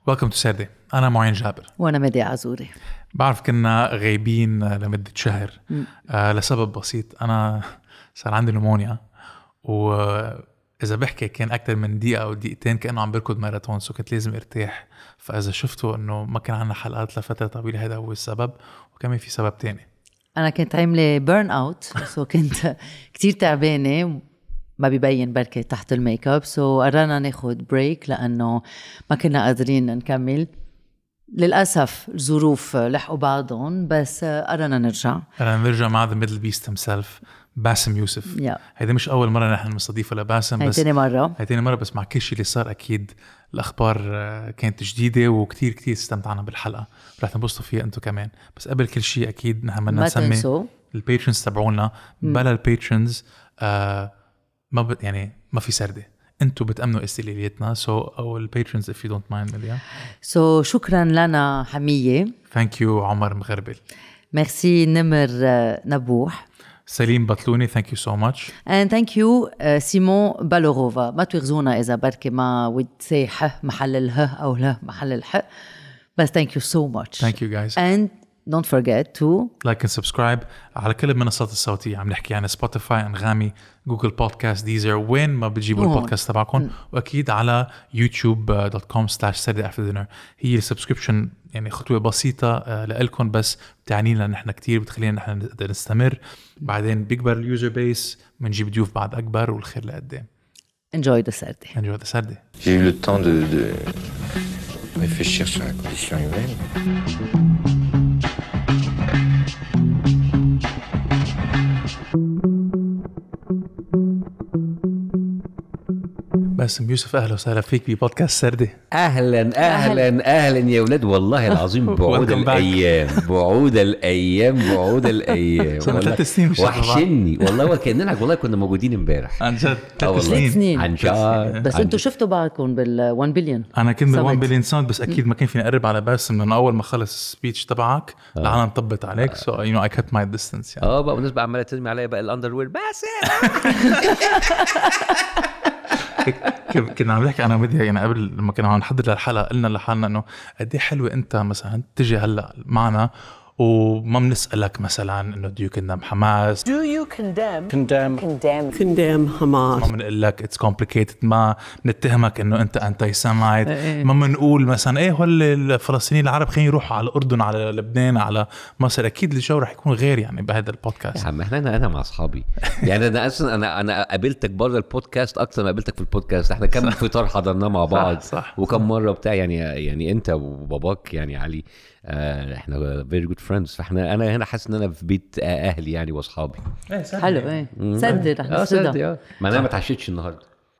Welcome to Saturday. أنا معين جابر. وأنا مدي عزوري. بعرف كنا غايبين لمدة شهر لسبب بسيط. أنا صار عندي نمونيا، وإذا بحكي كان أكتر من دقيقة أو دقيقتين كأنه عم بركض ماراثون، سو كنت لازم ارتاح. فإذا شفتوا إنه ما كان عنا حلقات لفترة طويلة هذا هو السبب، وكمان في سبب تاني. أنا كنت عاملة بيرن أوت، سو كنت كتير تعبانة، ما بيبين بركة تحت الميك اب، سو قررنا ناخد بريك لأنه ما كنا قادرين نكمل. للأسف الظروف لحقوا بعضهم، بس قررنا نرجع مع The Middle Beast himself باسم يوسف. هيدا مش أول مرة نحن نستضيفه لباسم، هي تاني مرة بس مع كل شيء اللي صار أكيد الأخبار كانت جديدة وكتير استمتعنا بالحلقة، رح تنبسطوا فيها أنتوا كمان. بس قبل كل شيء أكيد نحن بدنا نسمي الباترونز تبعونا. بلا الباترونز ما في سردة. انتوا بتأمنوا استقلاليتنا، او الباترونز if you don't mind مليا. شكرا لنا حمية. Thank you عمر مغربل. ميرسي نمر نبوح. سليم بطلوني thank you so much. and thank you سيمون بالوغوفا. ما تغزونا إذا بركي ما ود say ح محل اله أو له محل الح، بس thank you so much. Thank you guys. and don't forget to like and subscribe على كل المنصات الصوتية. عم نحكي عن سبوتيفاي، أنغامي، جوجل بودكاست، ديزر، وين ما بتجيبوا البودكاست تبعكم، وأكيد على youtube.com/SaturdayAfterDinner. هي السبسكريبشن يعني خطوة بسيطة لإلكم، بس بتعني لنا نحن كتير، بتخلينا نحن نقدر نستمر. بعدين بيكبر اليوزر بيس، منجيب ضيوف بعد أكبر، والخير لقدام. Enjoy the Saturday. Enjoy the Saturday. J'ai eu le temps de réfléchir sur la condition humaine. باسم يوسف، أهلا وسهلا فيك ببودكاست سردي. أهلا يا ولاد، والله العظيم بعود الأيام صار 3 سنين وحشني والله، وكأننا والله كنا موجودين امبارح عن جد. 3 سنين عن جد. بس انتوا شفتوا بعضكم بال1 بليون. أنا كنت بال1 بليون ساوند، بس أكيد ما كان فيني أقرب على باسم من أول ما خلص السبيتش تبعك العالم طبت عليك. so you know I kept my distance يعني. بقى بالنسبة عمالة ترمي عليا بقى الأندروير باسم. كنا عم نحكي انا ومديا يعني قبل لما كنا عم نحضر للحلقه، قلنا لحالنا انه قد ايه حلوه انت مثلا تجي هلا معنا وما بنسألك مثلا انه do you condemn Hamas, do you condemn Hamas. ما بنقول لك it's complicated، ما بنتهمك انه انت anti semite، ما بنقول مثلا ايه هول الفلسطينيين العرب خلينا يروحوا على الاردن، على لبنان، على مصر. اكيد الجو رح يكون غير يعني بهذا البودكاست. يا عم انا مع اصحابي يعني انا اصلا انا قابلتك بره البودكاست اكتر ما قابلتك في البودكاست. احنا كم فطار حضرناه مع بعض صح. وكم مره بتاع يعني انت وباباك يعني علي، احنا very good friends. فاحنا انا هنا حاسس ان انا في بيت اهلي يعني واصحابي. حلو. سدد رح نسدد. ما انا ما اتعشيتش النهارده.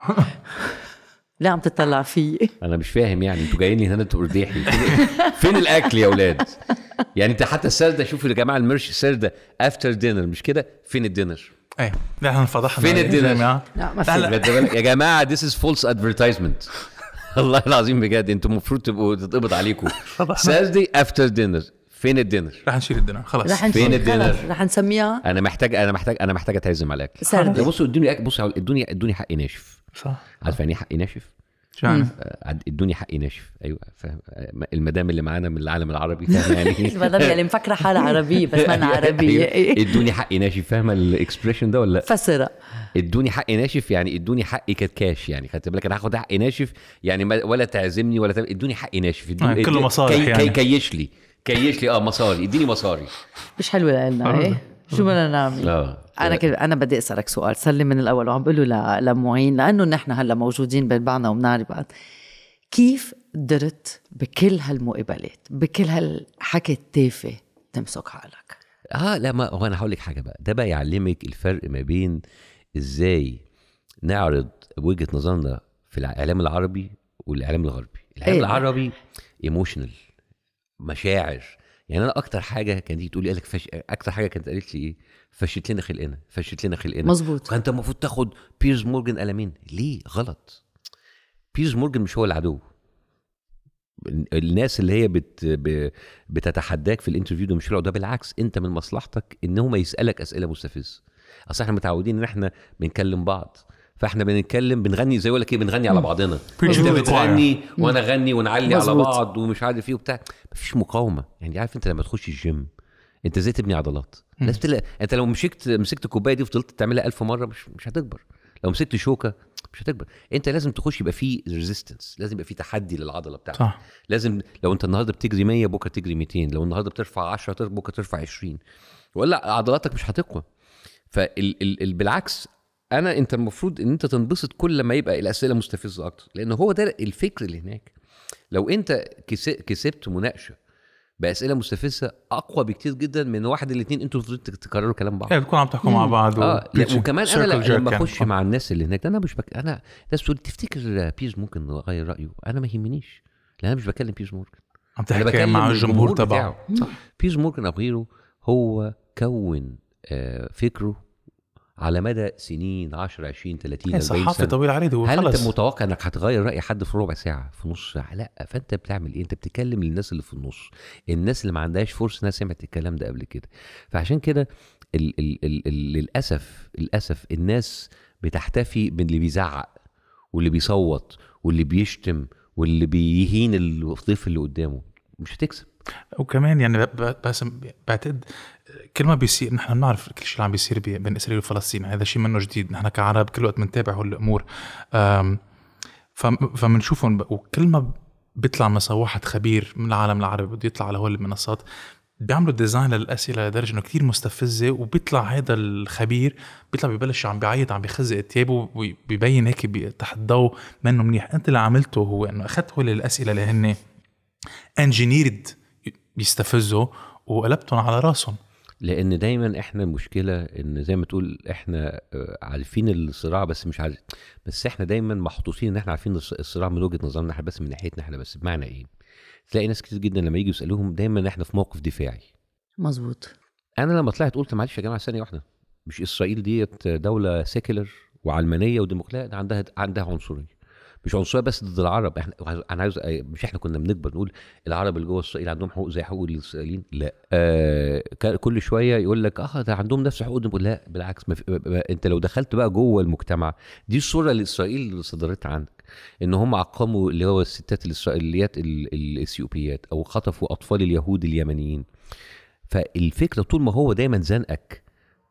لا عم تطلع فيه. انا مش فاهم يعني انتوا جايين لي هنا انتوا ارداحي. فين الاكل يا اولاد؟ يعني انت حتى السردة، شوفوا يا جماعه المرش السردة افتر دينر، مش كده؟ فين الدينر؟ ايه لا احنا فضحنا. فين الدينر؟ لا ما في يا جماعه this is false advertisement. والله العظيم بجد انتوا المفروض تبقوا تتقبض عليكم. Saturday after dinner. فين الدينر؟ رح نشيل الدينر خلاص. فين الدينر؟ رح نسميها. انا محتاج اتعزم على اكل. بصوا ادوني حق ناشف. صح. عارف يعني حق ناشف؟ ادوني حق ناشف. ايوه فاهم. المدام اللي معانا من العالم العربي فاهمه يعني. المدام اللي مفكره حالها عربيه بس ما انا عربيه. ادوني حق ناشف، فاهمه الاكسبريشن ده ولا لا؟ فسره. ادوني حق ناشف يعني ادوني حقي كاش يعني. خدت بالك انا هاخد حق ناشف يعني ولا تعزمني ولا ادوني حق ناشف. كله مصاري يعني. كيش لي مصاري. اديني مصاري. مش حلوه لنا ايه؟ شو بدنا نعمل؟ انا بدي اسالك سؤال. صار من الاول وعم بقول له لمعين، لانه نحن هلا موجودين بين بعضنا وبنعرف بعض. كيف قدرت بكل هالمقابلات، بكل هالحكي التافه تمسك حالك؟ لا ما هو انا هقول لك حاجه بقى. ده بقى يعلمك الفرق ما بين ازاي نعرض وجهه نظرنا في الاعلام العربي والاعلام الغربي. الاعلام العربي ايموشنال، مشاعر. يعني انا اكتر حاجه كانت تيجي تقول لي لك اكتر حاجه كانت قالت لي ايه؟ فشت لنا خلقنا. مظبوط. كنت المفروض تاخد بيرز مورجان قلمين. ليه؟ غلط. بيرز مورجان مش هو العدو. الناس اللي هي بتتحداك في الانترفيو ده مش ده، بالعكس انت من مصلحتك ان هو ما يسالك اسئله مستفزه. اصل احنا متعودين ان احنا بنكلم بعض، فاحنا بنتكلم بنغني زي ولا كده، بنغني على بعضنا، انت مظبوط. بتغني وانا اغني ونعلي على مظبوط. بعض ومش عارف ايه وبتاع، مفيش مقاومه. يعني عارف انت لما تخش الجيم انت ازاي تبني عضلات؟ انت لو مسكت الكوبايه دي وفضلت تعملها 1000 مره مش هتكبر. لو مسكت شوكه مش هتكبر. انت لازم تخش يبقى فيه ريزيستنس، لازم يبقى فيه تحدي للعضله بتاعتك. صح. لازم لو انت النهارده بتجري 100 بكره تجري 200، لو النهارده بترفع 10 بكره ترفع 20، ولا عضلاتك مش هتقوى. بالعكس انت المفروض ان انت تنبسط كل ما يبقى الاسئله مستفزه اكتر، لان هو ده الفكر اللي هناك. لو انت كسبت مناقشه باسئله مستفزه اقوى بكتير جدا من واحد الاثنين انتوا تكرروا كلام بعض. بتكون عم تحكوا مع بعض. وكمان انا لما اخش مع الناس اللي هناك، انا مش انا ناس تقول تفتكر بيرز ممكن يغير رايه، انا ما يهمنيش، لان انا مش بكلم بيرز مورجان، عم تحكي مع الجمهور تبعه. بيرز مورجان او غيره هو كون فكره على مدى سنين 10 20 30 40 سنه. صحافه طويل عريض. هل انت متوقع انك هتغير راي حد في ربع ساعه، في نص ساعه؟ لا. فانت بتعمل ايه؟ انت بتتكلم للناس اللي في النص، الناس اللي ما عندهاش فرصه انها سمعت الكلام ده قبل كده. فعشان كده للاسف الناس بتحتفي باللي بيزعق واللي بيصوت واللي بيشتم واللي بيهين الضيف اللي قدامه. مش هتكسب. وكمان يعني بس بعتقد كل ما بيصير نحن بنعرف كل شيء اللي عم بيصير بين إسرائيل وفلسطين، هذا شيء منه جديد. نحن كعرب كل وقت بنتابع هالأمور، فمنشوفهم. وكل ما بيطلع مثلا واحد خبير من العالم العربي بده يطلع على هول المنصات، بيعملوا ديزاين للأسئلة لدرجة إنه كتير مستفزة، وبيطلع هذا الخبير بيطلع ببلش عم بيعيط، عم بيخزق ثيابه، وبيبين هيك تحت الضوء منه منيح. أنت اللي عملته هو إنه أخذت هول الأسئلة اللي هن انجينيرد بيستفزوا وقلبتهم على راسهم. لان دايما احنا المشكله ان زي ما تقول احنا عارفين الصراع بس مش عارف، بس احنا دايما محطوطين ان احنا عارفين الصراع من وجهه نظرنا احنا بس، من ناحيتنا احنا بس. بمعنى ايه؟ تلاقي ناس كتير جدا لما يجي يسالوهم دايما احنا في موقف دفاعي. مظبوط. انا لما طلعت قلت معلش يا جماعه ثانيه واحده، مش اسرائيل ديت دوله سيكولر وعلمانيه وديمقراطيه، عندها عنصريه، مش عنصريه بس ضد العرب. انا عايز مش احنا كنا بنكبر نقول العرب اللي جوه اسرائيل عندهم حقوق زي حقوق الاسرائيليين؟ لا. كل شويه يقول لك ده عندهم نفس حقوق. نقول لا بالعكس. انت لو دخلت بقى جوه المجتمع، دي الصوره اللي اسرائيل اللي صدرتها عنك، ان هم عقموا اللي هو الستات الاسرائيليات الاثيوبيات، او خطفوا اطفال اليهود اليمنيين. فالفكره طول ما هو دايما زنقك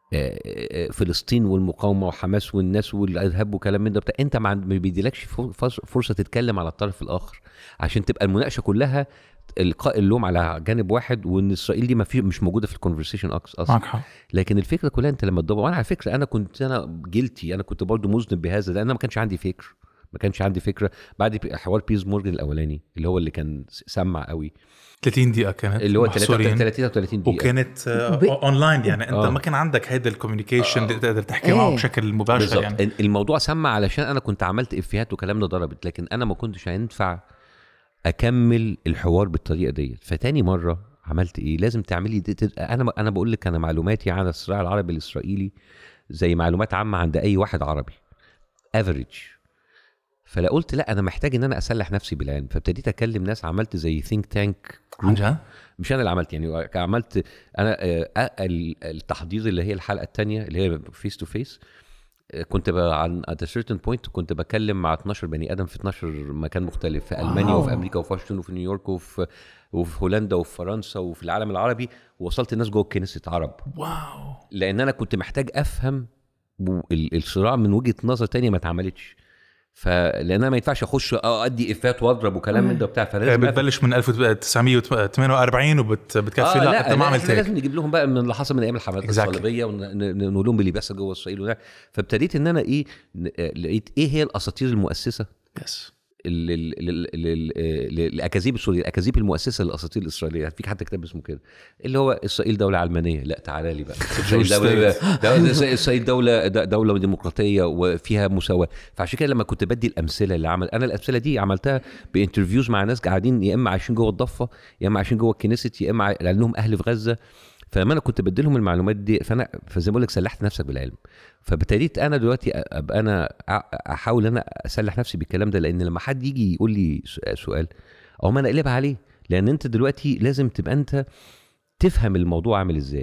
فلسطين والمقاومه وحماس والناس والارهاب وكلام من ده بتاع، انت ما بيديلكش فرصه تتكلم على الطرف الاخر، عشان تبقى المناقشه كلها القاء اللوم على جانب واحد، وان اسرائيل دي مش موجوده في الكونفرسيشن اصلا. لكن الفكره كلها انت لما تدور، وانا على فكره انا كنت برضو مذنب بهذا، لان انا ما كانش عندي فكره بعد حوار بيرز مورجان الاولاني اللي هو اللي كان سمع قوي. 30 دقيقة كانت، اللي هو 30 دقيقة، وكانت اونلاين. يعني انت ما كان عندك هيدا الكوميونيكيشن اللي تقدر تحكي معه بشكل مباشر بالزبط. يعني الموضوع سمع علشان انا كنت عملت افيهات وكلام ده ضربت، لكن انا ما كنتش هينفع اكمل الحوار بالطريقة دي. فتاني مرة عملت ايه؟ لازم تعملي انا بقول لك انا معلوماتي عن الصراع العربي الاسرائيلي زي معلومات عامة عند اي واحد عربي افريج. فلا قلت لا انا محتاج ان انا اسلح نفسي بالعلم، فابتديت اكلم ناس، عملت زي ثينك تانك. مش انا اللي عملت، يعني عملت انا التحضير اللي هي الحلقه الثانيه اللي هي فيس تو فيس. كنت عن at a certain point كنت بكلم مع 12 بني ادم في 12 مكان مختلف، في المانيا وفي امريكا وفي واشنطن وفي نيويورك وفي هولندا وفي فرنسا وفي العالم العربي، ووصلت الناس جوه الكنيسة عرب. واو. لان انا كنت محتاج افهم الصراع من وجهة نظر تانية ما اتعملتش، فلان انا ما ينفعش اخش ادي افات واضرب وكلام من ده بتاع. فلازم بتبلش من 1948 وبتكفي. لا انت ما عملت هيك. لازم نجيب لهم بقى من اللي حصل من ايام الحملات الصليبيه ونقول لهم اللي بيحصل جوه اسرائيل. فابتديت ان انا لقيت ايه هي الاساطير المؤسسه الاكاذيب السوريه، الاكاذيب المؤسسه للاساطير الاسرائيليه. فيك حتى كتاب اسمه كده اللي هو اسرائيل دوله علمانيه. لا تعالى لي بقى اسرائيل دوله ديمقراطيه وفيها مساواه. فعشان كده لما كنت بدي الامثله اللي انا الامثله دي عملتها بانترفيوز مع ناس قاعدين يا اما عايشين جوه الضفه يا اما عايشين جوه الكنيسة يا اما لانهم اهل في غزه. فلما انا كنت بديلهم المعلومات دي فزي ما بقول لك سلحت نفسك بالعلم. فابتديت انا دلوقتي ابقى انا احاول انا اسلح نفسي بالكلام ده، لان لما حد يجي يقول لي سؤال او ما انا اقلبها عليه، لان انت دلوقتي لازم تبقى انت تفهم الموضوع عامل ازاي.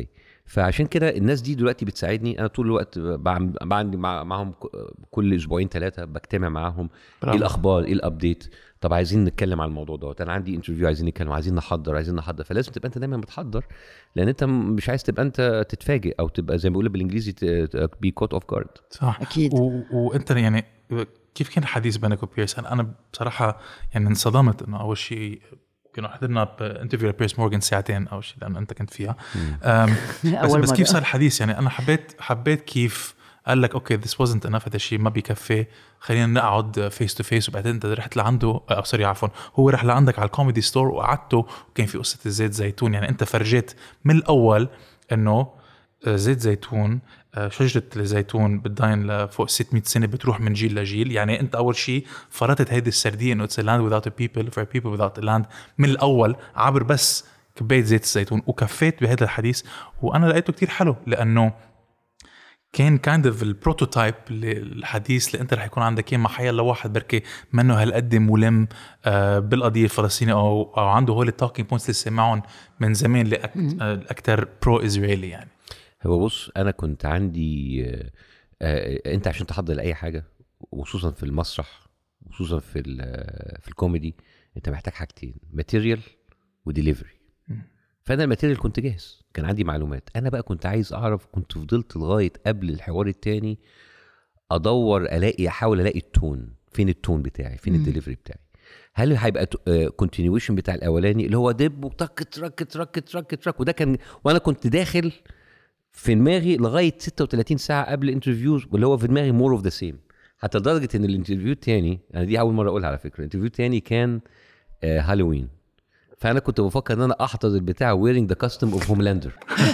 فعشان كده الناس دي دلوقتي بتساعدني. انا طول الوقت عندي معاهم كل اسبوعين 3 بجتمع معاهم. ايه الاخبار، ايه الابديت، طب عايزين نتكلم عن الموضوع ده، انا عندي انترفيو عايزين نتكلم، عايزين نحضر. فلازم تبقى انت دايما متحضر، لان انت مش عايز تبقى انت تتفاجئ او تبقى زي ما بيقولوا بالانجليزي بي كوت اوف جارد. صح أكيد. وانت يعني كيف كان الحديث بينك وبيرس؟ انا بصراحه يعني انصدمت انه اول شيء كنا حضرنا بانترفيو بيرس مورغان ساعتين اول شيء لانه انت كنت فيها. بس كيف صار الحديث؟ يعني انا حبيت كيف قال لك اوكي this wasn't enough، هذا الشيء ما بيكفي، خلينا نقعد فيس تو فيس. وبعدين انت رحت لعنده هو رح لعندك على الكوميدي ستور وقعدته، وكان في قصه الزيت زيتون. يعني انت فرجيت من الاول انه زيت زيتون، شجرة الزيتون بتداين لفوق 600 سنة، بتروح من جيل لجيل. يعني انت اول شيء فرطت هيدي السردية انه it's a land without a people for a people without a land من الاول، عبر بس كباية زيت الزيتون. وكفيت بهذا الحديث وانا لقيته كتير حلو، لانه كان kind of البروتوتايب للحديث اللي انت رح يكون عندك اياه مع حيلا واحد بركي منه هالقد ملم بالقضية الفلسطينية او عنده هول التوكينج بوينتس اللي سمعهم من زمان لأكتر برو إسرائيلي. يعني هو بص، انا كنت عندي انت عشان تحضر لاي حاجه، وخصوصا في المسرح، وخصوصا في الكوميدي، انت محتاج حاجتين: ماتيريال وديليفري. فانا الماتيريال كنت جاهز، كان عندي معلومات. انا بقى كنت عايز اعرف، كنت فضلت لغايه قبل الحوار التاني ادور احاول الاقي التون، فين التون بتاعي، فين الديليفري بتاعي. هل هيبقى كونتينيويشن بتاع الاولاني اللي هو دب وتك ترك ترك ترك ترك، وده كان، وانا كنت داخل في دماغي لغايه 36 ساعه قبل الانترفيو، واللي هو في دماغي مور اوف ذا سيم. حتى لدرجه ان الانترفيو الثاني، انا دي اول مره اقولها على فكره، الانترفيو الثاني كان هالوين. فانا كنت بفكر ان انا احفظ البتاع ويرينج ذا كاستم اوف هوملاندر.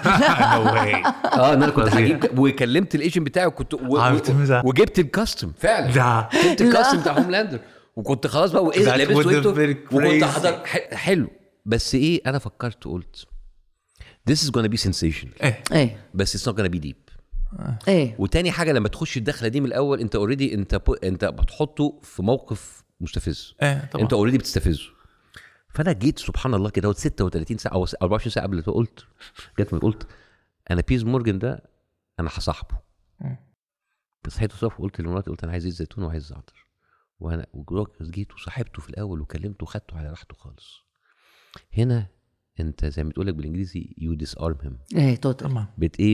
انا كنت هجيب، وكلمت الايجنت بتاعي وكنت وجبت الكاستم فعلا، جبت الكاستم بتاع هوملاندر، وكنت خلاص بقى واذا لابس وكنت حضر حلو. بس ايه، انا فكرت قلت this is gonna be sensation. بس it's not gonna be deep. وتاني حاجه، لما تخش الدخله دي من الاول، انت اوريدي انت بتحطه في موقف مستفز. انت اوريدي بتستفزه. فانا جيت سبحان الله كده 36 ساعه او 24 ساعه قبل ما قلت انا بيرس مورغان ده انا هصاحبه. بس صحيت الصبح وقلت لمراتي، قلت انا عايز زيت زيتون وعايز زعتر، وانا جيت وصاحبته في الاول وكلمته وخدته على راحته خالص. هنا انت زي ما بتقول لك بالانجليزي يو ديس ارم هيم. توتال.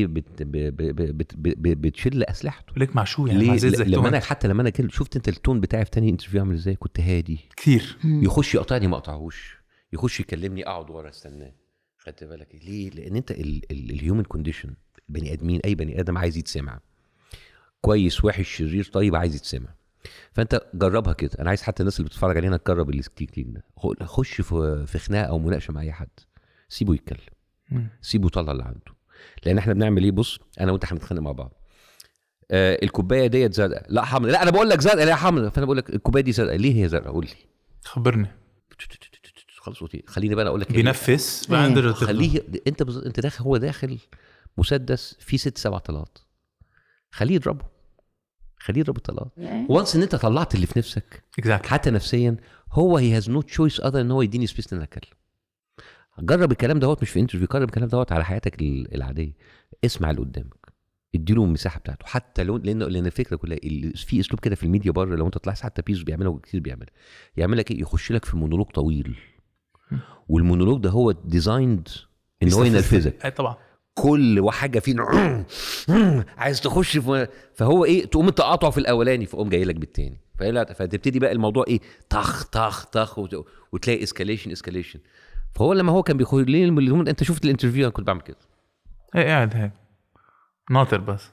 بتشيل اسلحته ليك مع شو يعني، مع زيت زيتون. لما انا شفت انت التون بتاعي في تاني انترفيو عامل ازاي، كنت هادي كتير. يخش يقطعني ما اقطعهوش، يخش يكلمني اقعد ورا استناه. خدت بالك ليه؟ لان انت الهيومن كونديشن، بني ادمين، اي بني ادم عايز يتسمع كويس، وحش، شرير، طيب، عايز يتسمع. فانت جربها كده. انا عايز حتى الناس اللي بتتفرج علينا تجرب التكنيك ده. خش في خناقه او مناقشه مع اي حد، سيبه يتكلم، سيبه يطلع اللي عنده. لان احنا بنعمل ايه؟ بص، انا وانت هنتخانق مع بعض، الكوبايه ديت زرقاء، لا حمراء، لا انا بقول لك زرقاء، لا حمراء. فانا بقول لك الكوبايه دي زرقاء، ليه هي زرقاء؟ قول لي، خبرني. خلاص خليني بقى اقول لك بينفس خليه. انت داخل، هو داخل مسدس فيه 6-7 طلقات، خليه يضرب الطلقات. وانس ان انت طلعت اللي في نفسك حتى نفسيا، هو هي هاز نو تشويس اذر ان هو يديني سبيس ان اتكلم. جرب الكلام دوت، مش في انترفيو، جرب الكلام دوت على حياتك العاديه. اسمع اللي قدامك، اديله المساحه بتاعته. حتى لان الفكره كلها في اسلوب كده في الميديا بره، لو انت طلعت حتى بيس بيعملها وكتير يعمل لك ايه؟ يخش لك في مونولوج طويل، والمونولوج ده هو ديزايند ان هو ينرفزك. طبعا كل حاجه فيه عايز تخش فهو ايه، تقوم تقاطعه في الاولاني، فقوم جاي لك بالتاني، فتبتدي بقى الموضوع ايه، طخ طخ طخ، وتلاقي اسكاليشن. فهو لما هو كان بيقول لي انت شفت الانترفيو، انا كنت بعمل كده، قاعد هيك ناطر بس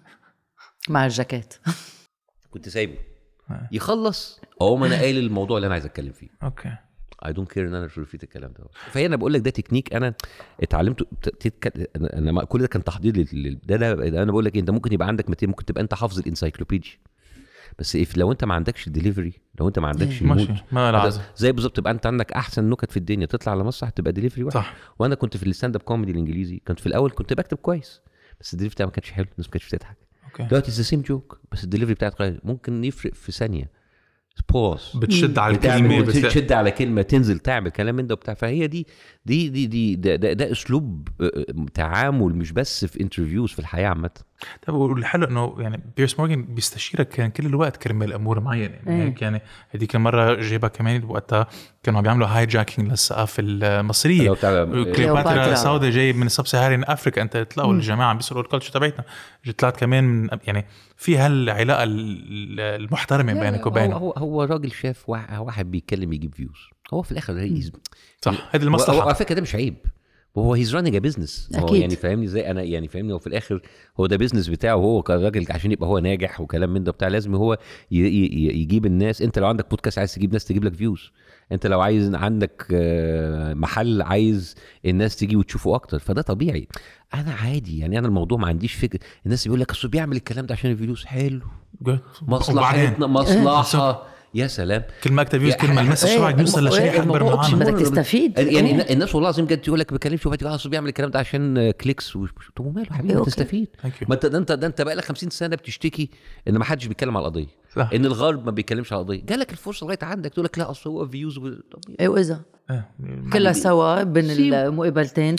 مع الجاكيت، كنت سايبه يخلص، ما انا قايل الموضوع اللي انا عايز اتكلم فيه. اوكي، I don't care ان انا رفيت الكلام ده. فهي انا بقول لك ده تكنيك انا اتعلمته. انا كل ده كان تحضير ده انا بقول لك انت ممكن يبقى عندك ممكن تبقى انت حافظ الانسايكلوبيديا، بس لو انت ما عندكش الدليفري، لو انت ما عندكش المود، زي بالظبط تبقى انت عندك احسن نكت في الدنيا، تطلع على مسرح تبقى دليفري واحد. صح. وانا كنت في الستاند اب كوميدي الانجليزي، كنت في الاول كنت بكتب كويس، بس الدليفري بتاعي ما كانش حلو، الناس ما كانتش بتضحك. دلوقتي ذا سيم جوك، بس الدليفري بتاعي اتغير، ممكن يفرق في ثانيه بوز بتشد على الكلمه، بتشد على كلمه، تنزل تعمل كلام من ده وبتاع. فهي ده اسلوب تعامل مش بس في انترفيوز، في الحياه عامه. طب والحلو انه يعني بيرس مورغان بيستشيرك كان كل الوقت كرمال امور معينه يعني هيك. يعني هذيك المره جايبها كمان وقتها كانوا عم بيعملوا هاي جاكينج للثقافه المصريه. كليوباترا ساودا جاي من السب سهارين افريكا، انت تلاقوا الجماعه عم بيسرقوا الكلتشر تبعتنا. طلعت كمان من يعني في هالعلاقه المحترمه بينك وبينه. هو راجل شاف واحد بيتكلم يجيب فيوز، هو في الاخر هي صح. هذه المصلحه على فكره، ده مش عيب، وهو هيز رانينج ا بزنس. هو يعني فاهمني زي انا يعني فاهمني، هو في الاخر هو ده بزنس بتاعه، هو كراجل عشان يبقى هو ناجح وكلام من ده بتاع لازم هو يجيب الناس. انت لو عندك بودكاست عايز تجيب ناس تجيب لك فيوز، انت لو عايز عندك محل عايز الناس تيجي وتشوفه اكتر، فده طبيعي. انا عادي يعني، انا الموضوع ما عنديش فكره. الناس بيقول لك اصل بيعمل الكلام ده عشان الفلوس. حلو، مصلحتنا مصلحه. يا سلام، كلمه اكتر فيوز، كلمه المس السرعه بيوصل لشريحه اكبر معانا، بدك تستفيد. يعني الناس والله العظيم جد تقول لك بكلمش وفاتي اصل بيعمل الكلام ده عشان كليكس. طب وماله حبيبي، تستفيد. ما انت بقى لك 50 سنه بتشتكي ان ما حدش بيتكلم على القضيه، ان الغرب ما بيتكلمش على القضيه. جالك الفرصه لغايه عندك تقول لك لا اصل هو فيوز. واذا كلها سوا بين المقابلتين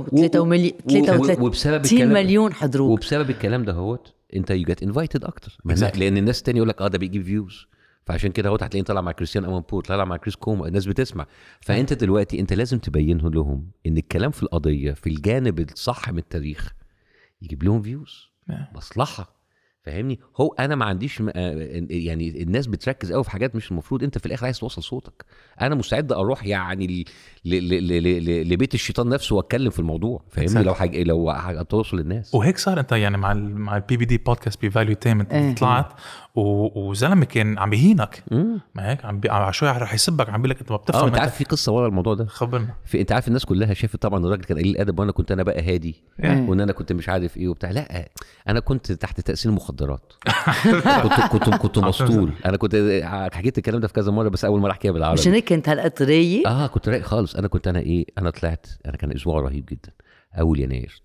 33 مليون حضروك، وبسبب الكلام ده هوت انت يجت انفايتد اكتر، لان الناس التانية يقول لك ده بيجيب فيوز. فعشان كده هو هتلاقيه طلع مع كريستيان امانبور، طلع مع كريس كوما، الناس بتسمع. فانت دلوقتي انت لازم تبينه لهم ان الكلام في القضيه في الجانب الصح من التاريخ يجيب لهم فيوز، مصلحه. فاهمني؟ هو انا ما عنديش يعني الناس بتركز قوي في حاجات مش المفروض. انت في الاخر عايز توصل صوتك. انا مستعد اروح يعني لبيت الشيطان نفسه واتكلم في الموضوع، فاهمني؟ لو هتوصل للناس. وهيك صار انت يعني مع البي بي دي بودكاست بفاليو تيمنت طلعت وزلمه كان عم بيهينك، ما هيك عم شوي رح يسبك، عم بيقول لك انت ما بتفهم. انت عارف في قصه ورا الموضوع ده؟ خبرنا. انت عارف الناس كلها شافت طبعا الراجل كان قليل الادب، وانا كنت بقى هادي وان انا كنت مش عارف ايه وبتاع. لا، انا كنت تحت تاثير المخدرات. كنت مسطول. انا كنت حكيت الكلام ده في كذا مره، بس اول مره احكيها بالعربي. مش هيك كنت هالقطريه؟ كنت رايق خالص. انا كنت انا طلعت، انا كان اسبوع رهيب جدا. اول يناير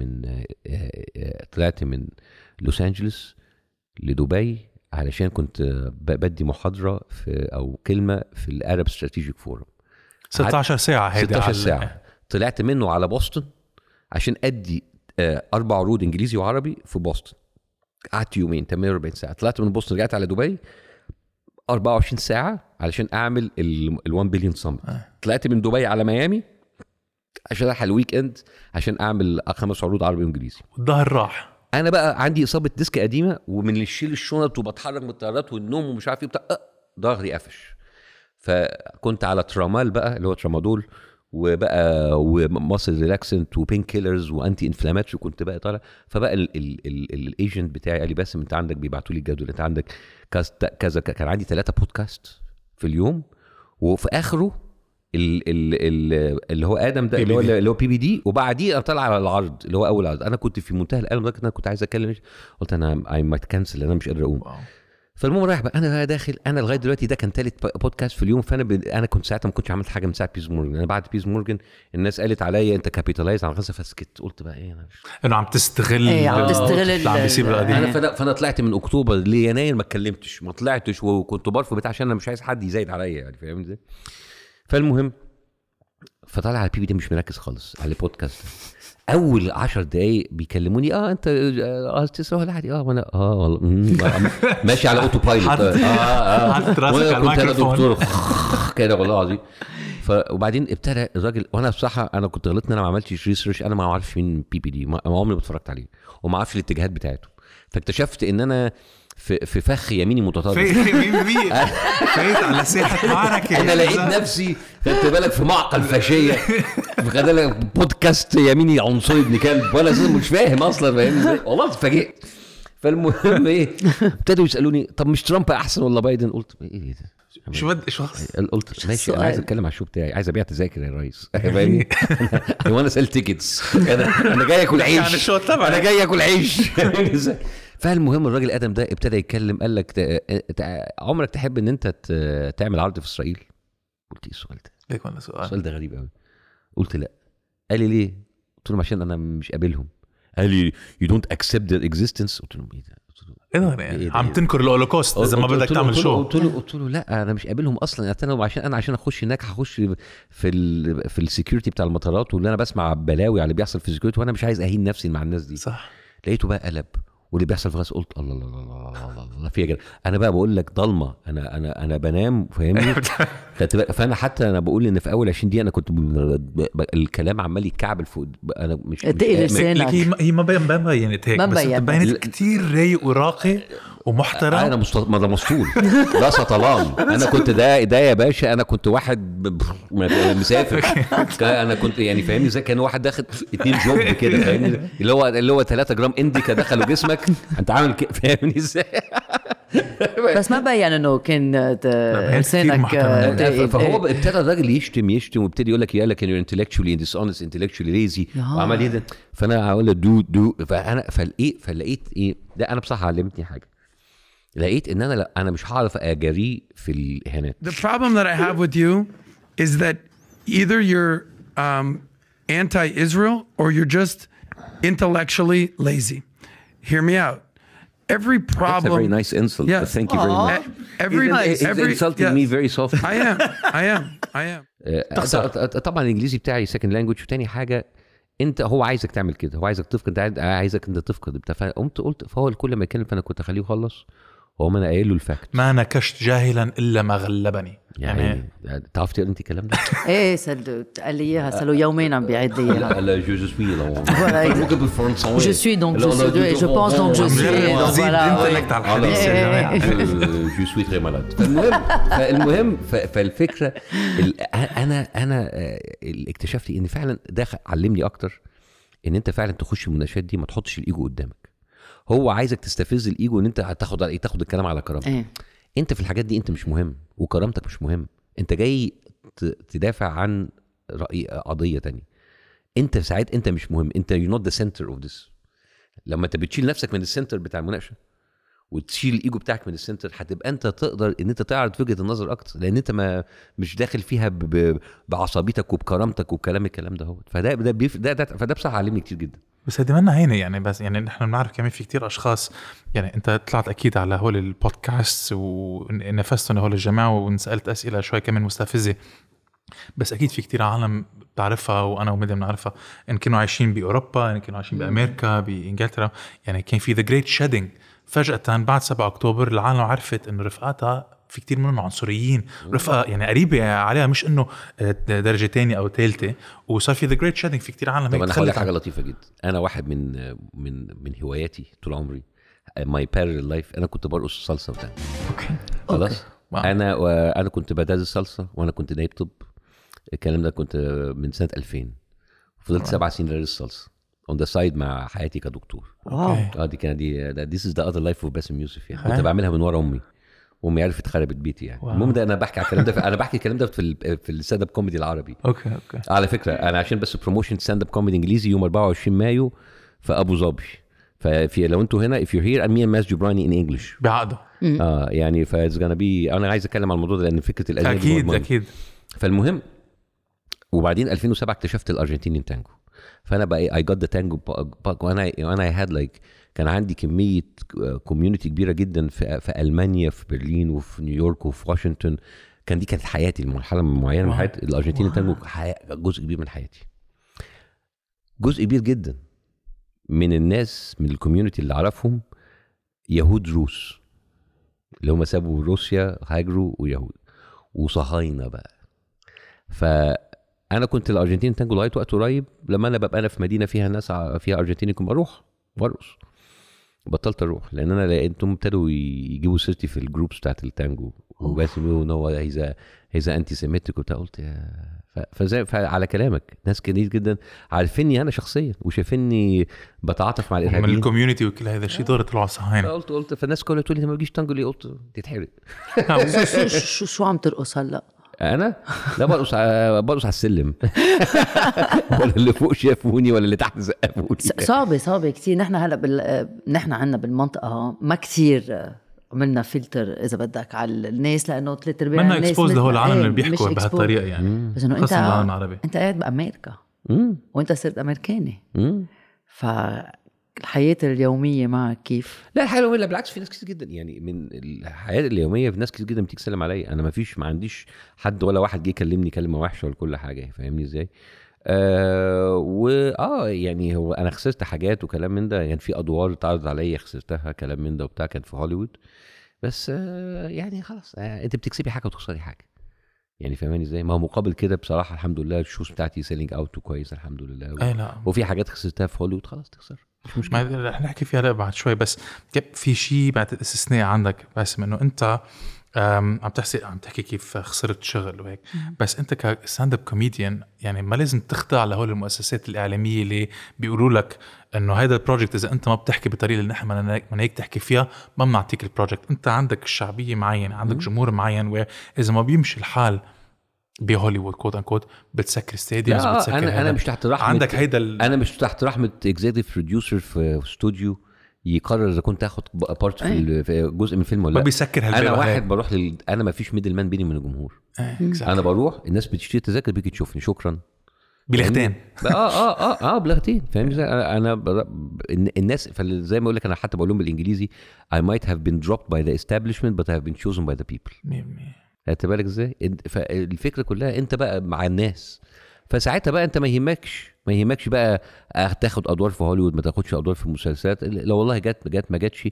طلعت من لوس انجلوس لدبي علشان كنت بدي محاضره او كلمه في الارب استراتيجيك فورم. 16 ساعه هيدي 16 ساعه. طلعت منه على بوسطن عشان ادي 4 عروض انجليزي وعربي في بوسطن. قعدت يومين 48 ساعه. طلعت من بوسطن رجعت على دبي 24 ساعه علشان اعمل ال1 بليون صمت. طلعت من دبي على ميامي عشان الحق الويك اند عشان اعمل 5 عروض عربي وانجليزي. الظهر راح. انا بقى عندي اصابه ديسك قديمه، ومن اللي يشيل الشنط وبتحرك من الطيارات والنوم ومش عارف ايه بتاع ظهري قفش. فكنت على ترامال بقى اللي هو ترامادول، وبقى وماسل ريلاكسنت وبين كيلرز وانتي انفلاماتوري. كنت بقى طالع. فبقى الايجنت بتاعي قال لي باسم انت عندك، بيبعتوا لي الجدول، انت عندك كذا. كان عندي 3 بودكاست في اليوم، وفي اخره اللي هو ادم ده اللي هو بي بي دي، وبعديه انا طالع على العرض اللي هو اول عرض. انا كنت في منتهى الالم ده، انا كنت عايز اتكلم، قلت انا اي مايت كانسل، انا مش قادر اقوم. فالمهم رايح بقى، انا داخل، انا لغايه دلوقتي ده كان 3 بودكاست في اليوم. انا كنت ساعتها ما كنتش عملت حاجه من ساعه بيز مورجان. انا بعد بيز مورجان الناس قالت عليا انت كابيتالايز على غزه، فسكت. قلت بقى ايه، انا مش انه عم تستغل عم بيصير بالقضيه. فانا طلعت من اكتوبر ليناير ما اتكلمتش، ما طلعتش، وكنت برفض بتاع عشان انا مش عايز حد يزايد عليا يعني، فاهم ازاي؟ فالمهم فطلع على البي بي دي مش مركز خالص على البودكاست. اول 10 دقايق بيكلموني انت تسرح لحدي وانا والله ماشي على اوتو بايلوت. حاطط راسك على الميكروفون كده والله العظيم. وبعدين ابتدى الراجل، وانا بصراحه انا كنت غلطت ان انا ما عملتش ريسيرش. انا ما اعرفش مين بي بي دي، ما عمري ما اتفرجت عليه وما اعرفش الاتجاهات بتاعته. فاكتشفت ان انا في فخ يميني متطرف. فايت على ساحه معركه. انا لقيت نفسي خدت بالك في معقل فاشيه، خدت بالك بودكاست يميني عنصري ابن كلب، وانا اساسا مش فاهم اصلا، فاهم ازاي؟ والله اتفاجئت. فالمهم ايه، ابتدوا يسالوني طب مش ترامب احسن ولا بايدن؟ قلت ايه ده؟ شو قلت ماشي، انا عايز اتكلم على الشو بتاعي، عايز ابيع تذاكر يا ريس، فاهمني؟ وانا سال تيكتس، انا جاي اكل عيش يعني الشو تبعي، انا جاي اكل عيش. فالمهم الراجل ادم ده ابتدى يتكلم، قال لك عمرك تحب ان انت تعمل عرض في اسرائيل؟ قلت ايه السؤال ده؟ ليك ولا السؤال ده غريب قوي. قلت لا. قال لي ليه؟ قلت له عشان انا مش قابلهم. قال لي you don't accept their existence. قلت له ايه ده؟ إيه عم تنكر الهولوكوست اذا ما بدك تعمل شو. قلت له لا انا مش قابلهم اصلا، عشان اخش هناك هخش في السكيورتي بتاع المطارات، واللي انا بسمع بلاوي على اللي بيحصل في السكيورتي وانا مش عايز اهين نفسي مع الناس دي. صح. لقيته بقى قلب واللي بيحصل في غاز، قلت الله الله الله الله فيها جدا. انا بقى بقول لك ضلمه، انا بنام فاهمني. فانا حتى انا بقول ان في اول 20 دقيقه انا كنت الكلام عمال يتكعبل فوق، انا مش هي ما بينت هيك، بس بينت كتير رايق وراقي ومحترم. انا مسطول ده سطلان. انا كنت ده يا باشا، انا كنت واحد مسافر. انا كنت يعني فاهمني زي كان واحد داخل 2 جوب كده فاهمني، اللي هو 3 جرام انديكا دخلوا جسمك انت عامل كده فاهمني ازاي. بس ما بين انه كان لسانك. فهو ابتدى الراجل يشتم وابتدي يقول لك يا لك انه intellectually dishonest intellectually lazy وعمل ايه ده. فانا هقول له دو فلقيت ايه ده. انا بصراحه علمتني حاجه، لقيت ان انا مش هعرف اجاريه في الاهانات. The problem that I have with you is that either you're anti-Israel or you're just intellectually lazy. Hear me out. Every problem. That's a very nice insult. Yes. Thank you very much. Every insulting me very softly. I am. طبعا الانجليزي بتاعي second language. وتاني حاجه انت هو عايزك تعمل كده، هو عايزك تفقد، عايزك انت تفقد. قلت فهو كل ما يتكلم فانا كنت اخليه يخلص، هو ما انا قايل له الفاكت. ما نكشت جاهلا الا ما غلبني. يعني تعرف تقرا انت الكلام ده؟ ايه سلدت قال لي اياها صار له يومين عم بيعد لي اياها. لا جو سوي ممكن بالفرنساوي جو سوي دونك جو سوي جو بونس دونك جو سوي انت على الحديث جو سوي تري مالاد. فالمهم فالفكره انا اكتشفت ان فعلا ده علمني اكتر ان انت فعلا تخش المناقشات دي ما تحطش الايجو قدامك. هو عايزك تستفز الايجو ان انت تاخد الكلام على كرامتك. انت في الحاجات دي انت مش مهم وكرامتك مش مهم، انت جاي تدافع عن رأي قضية تانية. انت ساعات انت مش مهم، انت you're not the center of this. لما انت بتشيل نفسك من السنتر بتاع المناقشة وتشيل الايجو بتاعك من السنتر، هتبقى انت تقدر ان انت تعرض وجهة النظر اكتر، لان انت مش داخل فيها بعصبيتك وبكرامتك والكلام ده هو. فده بصراحة علمني كتير جدا. بس هدي منا هنا يعني، بس يعني نحن بنعرف كمان في كتير اشخاص، يعني انت طلعت اكيد على هول البودكاست ونفستنا هول الجماعه ونسالت اسئله شوي كمان مستفزه، بس اكيد في كتير عالم بتعرفها وانا ومدى بنعرفها، ان كانوا عايشين باوروبا، ان كانوا عايشين بامريكا، بانجلترا. يعني كان في ذا جريت شيدنج فجاه بعد 7 اكتوبر العالم عرفت انه رفقاتها في كتير منهم عنصريين، رفقة يعني قريبة عليها، مش انه درجة تانية او ثالثة، وصار في the great shedding في كتير عالم. طب انا هقول لك حاجة لطيفة جدا. انا واحد من هواياتي طول عمري my parallel life، انا كنت برقص صلصة وتاني. اوكي خلاص. انا كنت بدرس الصلصة وانا كنت نايب طب. الكلام ده كنت من سنة 2000. فضلت 7 سنين بدرس الصلصة on the side مع حياتي كدكتور. دي كانت this is the other life of باسم يوسف يعني. كنت بعملها من ورا امي عرفت خربت بيتي يعني. المهم ده انا بحكي على الكلام ده انا بحكي الكلام ده في الستاند اب كوميدي العربي. اوكي على فكره انا عشان بس بروموشن ستاند اب كوميدي انجليزي يوم 24 مايو في ابو ظبي. ففي لو انتوا هنا if you're here I'm me and Mas Jobrani in English بعقده يعني فايت's gonna be. انا عايز اتكلم عن الموضوع ده لان فكره الاجنبي اكيد. فالمهم وبعدين 2007 اكتشفت الارجنتينيين تانجو. فانا بقى I got the tango وانا had like كان عندي كمية كوميونيتي كبيرة جدا في ألمانيا، في برلين، وفي نيويورك، وفي واشنطن. دي كانت حياتي، المرحلة معينة من حياتي. الأرجنتين تانجو جزء كبير من حياتي. جزء كبير جدا من الناس من الكوميونيتي اللي أعرفهم يهود روس، اللي هم سابوا روسيا هاجروا، ويهود وصهاينة بقى. فأنا كنت الأرجنتين تانجو لغاية وقت قريب، لما أنا ببقى أنا في مدينة فيها ناس فيها أرجنتيني كنت بروح وارقص. بطلت اروح لان انا لقيتهم ابتدوا يجيبوا سيرتي في الجروبس بتاعت التانجو وبس ان هو هيزا انتي سيميتك وبتاع. قلت فزي على كلامك ناس كتير جدا عارفيني انا شخصيا وشايفيني بتعاطف مع الارهابيين من الكوميونتي وكل هذا الشيء. دور طلعوا صهاينه. قلت فالناس كلها تقول لي ما بيجيش تانجو ليه؟ قلت تتحرق. شو عم ترقص هلا؟ انا لا برقص على السلم. ولا اللي فوق شافوني ولا اللي تحت زقفوني. صعبة كتير. نحن هلا نحن عندنا بالمنطقة ما كتير عملنا فلتر اذا بدك على الناس، لانه 3/4 الناس اكسبوز لهول العالم اللي بيحكوا بهالطريقة يعني. بس انه انت قاعد بامريكا وانت صرت امريكاني، ف الحياة اليومية معك كيف؟ لا الحياه اليوميه بالعكس، في ناس كتير جدا يعني من الحياه اليوميه في ناس كتير جدا بتيجي تسلم عليا. انا ما عنديش حد ولا واحد جه يكلمني كلمه وحشه ولا كل حاجه، فاهمني ازاي؟ يعني هو انا خسرت حاجات وكلام من ده، يعني في ادوار اتعرض عليا خسرتها كلام من ده وبتاع، كان في هوليوود. بس يعني خلاص انت بتكسبي حاجه وتخسري حاجه، يعني فاهماني ازاي؟ ما هو مقابل كده بصراحه الحمد لله الشوز بتاعتي سيلينج اوت كويس الحمد لله. اي لا، وفي حاجات خسرتها في هوليوود خلاص تخسر مش مشكله. ما رح نحكي فيها بعد شوي. بس في شيء بعد استثناء عندك باسم، انه انت عم تحكي كيف خسرت شغل وهيك، بس انت كستاند اب كوميديان يعني ما لازم تخضع لهول المؤسسات الاعلاميه اللي بيقولوا لك انه هذا البروجكت اذا انت ما بتحكي بالطريقه اللي نحن بدنا هيك تحكي فيها ما بنعطيك البروجكت. انت عندك الشعبيه معينه، عندك جمهور معين، واذا ما بيمشي الحال بهوليوود كود ان كود بتسكر ستاديومز، بتسكر انا مش تحت رحمه عندك هيدا انا مش تحت رحمه اكزيكتيف بروديوسر في استوديو يقرر اذا كنت اخد بارت في جزء من الفيلم ولا لا. ما بيسكر هالباب. انا واحد بروح انا ما فيش ميدل مان بيني وبين الجمهور. انا بروح الناس بتشتري تذاكر بيجي تشوفني شكرا بلغتين. بلغتين، فاهم ازاي؟ انا الناس زي ما اقول لك انا حتى بقول لهم بالانجليزي I might have been dropped by the establishment but I have been chosen by the people. خدت بالك ازاي؟ فالفكره كلها انت بقى مع الناس، فساعتها بقى انت ما يهمكش بقى تاخد ادوار في هوليوود ما تاخدش ادوار في المسلسلات. لو والله جت ما جاتش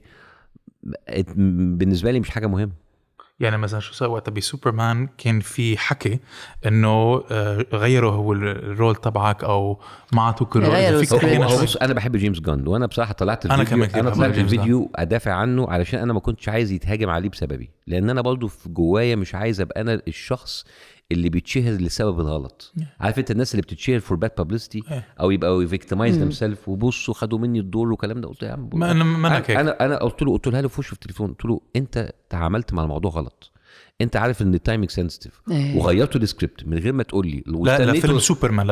بالنسبه لي مش حاجه مهمه. يعني مثلا شو صار وقت بسوبرمان كان في حكي انه غيروا هو الرول تبعك او ما عطوك الرول. بص انا بحب جيمس جان، وانا بصراحه طلعت الفيديو ادافع عنه علشان انا ما كنتش عايز يتهاجم عليه بسببي، لان انا برضو في جوايا مش عايز ابقى انا الشخص اللي بيتشهر لسبب الغلط. عارف انت الناس اللي بتتشهر فور باد بابليستي او يبقوا فيكتمايز ذيم سيلف وبصوا خدوا مني الدور والكلام ده. قلت يا عم انا قلت له في التليفون، قلت له انت تعاملت مع الموضوع غلط، انت عارف ان التايمينج سنسيتيف وغيرت السكريبت من غير ما تقول لي. لا فيلم سوبرمان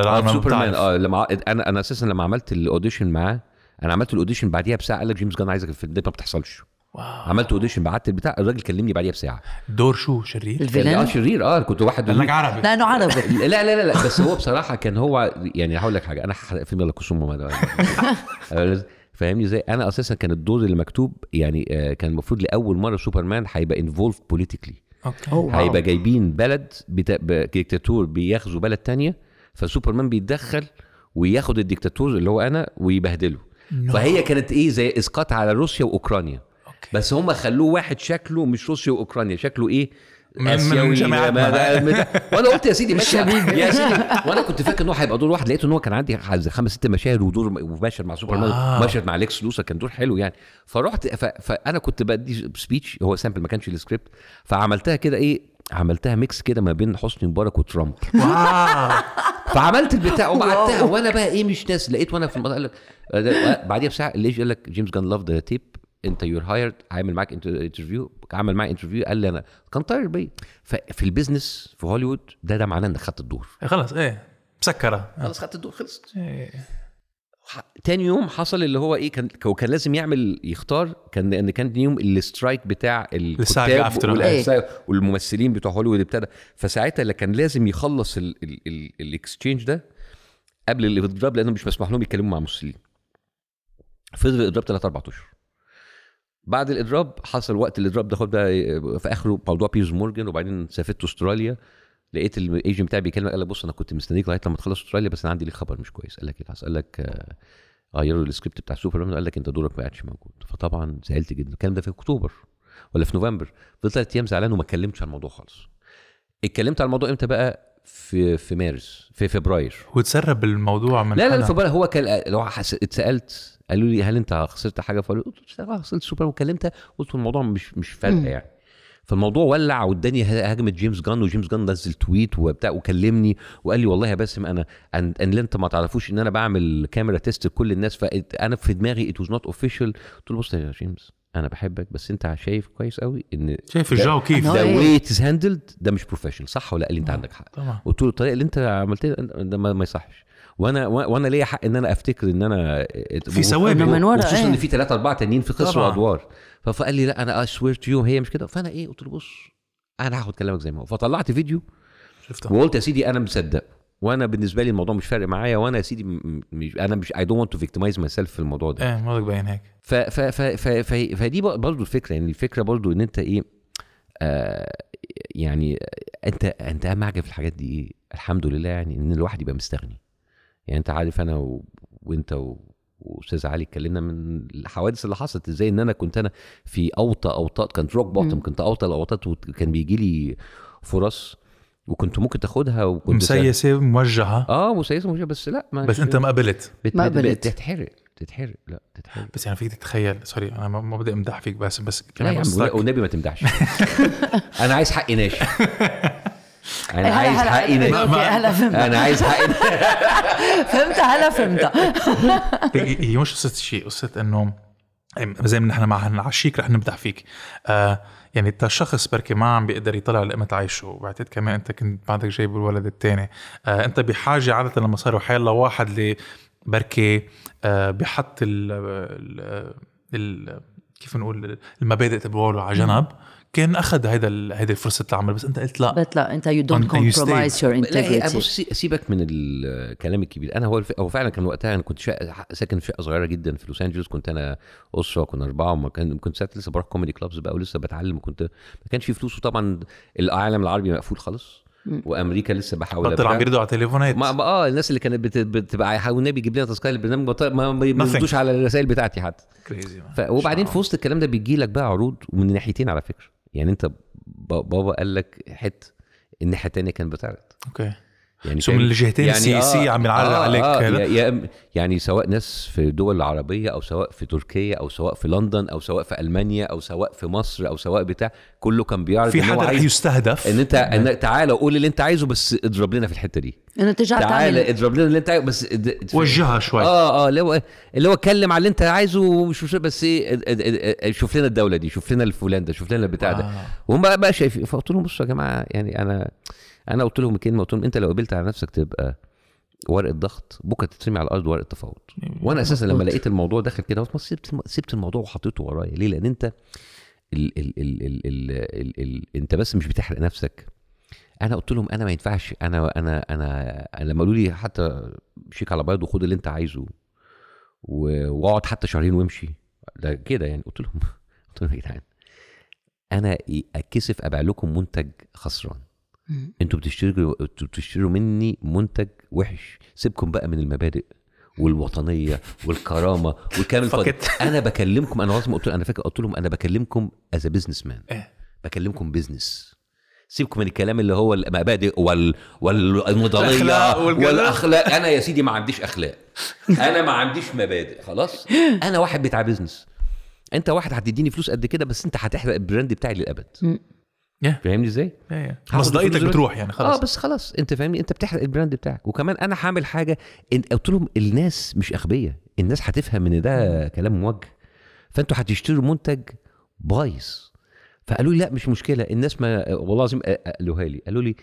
لما انا اساسا لما عملت الاوديشن معاه، انا عملت الاوديشن بعديها بساعه قال لك جيمس جان عايزك في الفيلم ده، ما بتحصلش. عملت اوديشن بعت البتاع، الراجل كلمني بعديها بساعه. دور شو شرير؟ الفيلن شرير. كنت واحد قال لك عربي. لا انه عربي. لا بس هو بصراحه كان هو يعني هقول لك حاجه، انا فيلم يلا كسوم فاهمني ازاي؟ انا اساسا كان الدور اللي مكتوب يعني كان المفروض لاول مره سوبرمان هيبقى انفولف بوليتيكلي. هيبقى جايبين بلد ديكتاتور بياخذوا بلد تانية، فسوبرمان بيتدخل وياخد الديكتاتور اللي هو انا ويبهدله. فهي كانت ايه زي اسقاط على روسيا واوكرانيا. بس هم خلوه واحد شكله مش روسيا واوكرانيا، شكله ايه من وانا قلت يا سيدي ماشي يا سيدي. وانا كنت فاكر انه هيبقى دور واحد، لقيت ان هو كان عندي 5-6 مشاهد ودور مباشر مع سوبرمان، مشهد مع ليكس لوثر كان دور حلو يعني. فرحت فانا كنت بدي سبيتش، هو سامبل ما كانش السكريبت، فعملتها كده ايه، عملتها ميكس كده ما بين حسني مبارك وترامب. فعملت البتاع وبعتها وانا بقى ايه مش ناس. لقيت وانا في المطار قال لك بعديها بساعه اللي قال لك جيمس جان لاف ذا تيب، انت يور هايرد، هعمل معاك انترفيو. عمل معايا انترفيو قال لي انا كان طاير بيا. ففي البيزنس في هوليوود ده معناه انك خدت الدور خلاص. مسكره خلاص خدت الدور خلصت. تاني يوم حصل اللي هو ايه، كان لازم يختار، كان تاني يوم السترايك بتاع الكتاب والممثلين بتوع هوليوود ابتدى. فساعتها اللي كان لازم يخلص الاكسشينج ده قبل الاضراب، لانه مش مسموح لهم يتكلموا مع ممثلين. فضل الاضراب 3-4 اشهر. بعد الاضراب حصل وقت الاضراب ده في اخره موضوع بيرز مورجان، وبعدين سافرت استراليا. لقيت الايجنت بتاعي بيكلمني قال لي بص انا كنت مستنيك لغايه لما تخلص استراليا، بس انا عندي ليك خبر مش كويس. قال لك ايه؟ قال لك غيروا السكريبت بتاع سوبرمان، قال لك انت دورك ما بقاش موجود. فطبعا زعلت جدا. الكلام ده في اكتوبر ولا في نوفمبر. فضلت 3 ايام زعلان وما اتكلمتش عن الموضوع خالص. اتكلمت عن الموضوع امتى بقى؟ في مارس، في فبراير. وتسرب الموضوع من لا فبراير. هو كان لو اتسالت قالوا لي هل انت خسرت حاجه؟ قلت خسرت سوبر وكلمتها، قلت الموضوع مش فارقه يعني. فالموضوع ولع والدنيا هاجمت جيمس جان، وجيمس جان نزل تويت وبتاع وكلمني وقال لي والله يا باسم انا ان انت ما تعرفوش ان انا بعمل كاميرا تيست لكل الناس، فانا في دماغي ات واز نوت اوفيشال. قلت له بص يا جيمس انا بحبك، بس انت شايف كويس قوي ان شايف الجو كيف ده ويت از هاندلد، ده مش بروفيشنال صح ولا؟ قال لي انت عندك حق. قلت له الطريقه اللي انت عملتها ده ما يصحش، وانا ليا حق ان انا افتكر ان انا في سوابق من ورا، خصوصا ان في 3-4 تانيين في قصه ادوار. فقال لي لا انا اسوير تو يو هي مش كده. فانا ايه قلت له بص انا هاخد كلامك زي ما هو. فطلعت فيديو شفته وقلت يا سيدي انا مصدق وانا بالنسبه لي الموضوع مش فارق معايا، وانا يا سيدي انا مش I don't want to victimize myself في الموضوع ده. ما بدك باين هيك. فدي برضو الفكره، يعني الفكره برضو ان انت ايه يعني انت اهم حاجه في الحاجات دي ايه؟ الحمد لله يعني ان الواحد يبقى مستغني. يعني انت عارف انا وانت واستاذ علي اتكلمنا من الحوادث اللي حصلت ازاي، ان انا كنت في اوطات كانت روك بوتم، كنت اوطى الاوطات وكان بيجي لي فرص وكنت ممكن تاخدها وكنت مسيسه موجهه. مسيسه موجهه، بس لا بس انت ما قبلت. تتحرق لا تتحرق. بس يعني فيك تتخيل، سوري انا ما بدي امدح فيك بس كمان والنبي ما تمدحش. انا عايز حقي ناشي. انا عايز حقي ناشي. انا عايز حقي. فهمت هلا فهمت. هي مش قصه شيء، قصه انه زي ما نحن مع عشيك رح نمدح فيك. يعني انت شخص بركي ما عم بيقدر يطلع لقمة عيشه، وبعتقد كمان انت كنت بعدك جايب الولد الثاني. انت بحاجه عاده لما صاروا حيلا واحد اللي بركي بحط ال كيف نقول المبادئ تبعوله على جنب، كان اخذ هيدا الفرصه العمل. بس انت قلت لا انت you don't compromise your integrity. سيبك من الكلام الكبير. انا هو فعلا كان وقتها انا كنت ساكن في شقه صغيره جدا في لوس انجلوس، كنت انا اسره كنا 4 وما كنت ساعتها لسه بروح كوميدي كلابز بقى ولسه بتعلم، ما كانش في فلوس، وطبعا العالم العربي مقفول خالص وامريكا لسه بحاول بطل عم بيردوا على تليفونات. الناس اللي كانت بتبقى حاولنا بيجيب لنا تذكره البرنامج ما بيردوش على الرسائل بتاعتي حتى. وبعدين في وسط الكلام ده بيجي لك بقى عروض ومن ناحيتين على فكره. يعني انت بابا قال لك الناحيه الثانيه كان بتعرض اوكي يعني من الجهتين السياسيه عم يعلق عليك. يعني سواء ناس في الدول العربيه او سواء في تركيا او سواء في لندن او سواء في المانيا او سواء في مصر او سواء بتاع، كله كان بيعرض في حدا رح يستهدف ان انت تعالى قول اللي انت عايزه بس اضرب لنا في الحته دي، انه ترجع تعالى اضرب لنا اللي انت عايزه بس وجهها شوي. اللي هو اتكلم على اللي انت عايزه مش بس ايه، شوف لنا الدوله دي، شوف لنا الفلان ده، شوف لنا البتاع ده. وهم بقى شايفين. فقلت لهم بصوا يا جماعه، يعني انا قلت لهم كلمه، قلت لهم انت لو قبلت على نفسك تبقى ورقه ضغط بكره تترمي على الارض ورقه تفاوض. وانا اساسا لما لقيت الموضوع داخل كده سبت الموضوع وحطيته ورايا. ليه؟ لان انت انت بس مش بتحرق نفسك. انا قلت لهم انا ما ينفعش انا لما قالوا لي حتى شيك على بياض وخد اللي انت عايزه واقعد حتى شهرين وامشي ده كده، يعني قلت لهم يا جدعان انا اتكسف ابيع لكم منتج خسران. انتوا بتشتروا مني منتج وحش. سيبكم بقى من المبادئ والوطنيه والكرامه والكلام الفاضي. انا بكلمكم، انا لازم قلت لهم انا بكلمكم از بزنس مان، بكلمكم بزنس. سيبكم من الكلام اللي هو المبادئ والنضاليه والاخلاق. انا يا سيدي ما عنديش اخلاق، انا ما عنديش مبادئ، خلاص. انا واحد بتاع بزنس، انت واحد هتديني فلوس قد كده بس انت هتحرق البراند بتاعي للابد. فاهمني ازاي؟ مصداقيتك بتروح يعني خلاص. بس خلاص انت فاهمني، انت بتحرق البراند بتاعك. وكمان انا هعمل حاجه قلت لهم الناس مش اغبيه، الناس هتفهم ان ده كلام موجه، فانتوا هتشتروا منتج بايظ. فقالوا لي لا مش مشكله، الناس ما والله لازم قالوا لي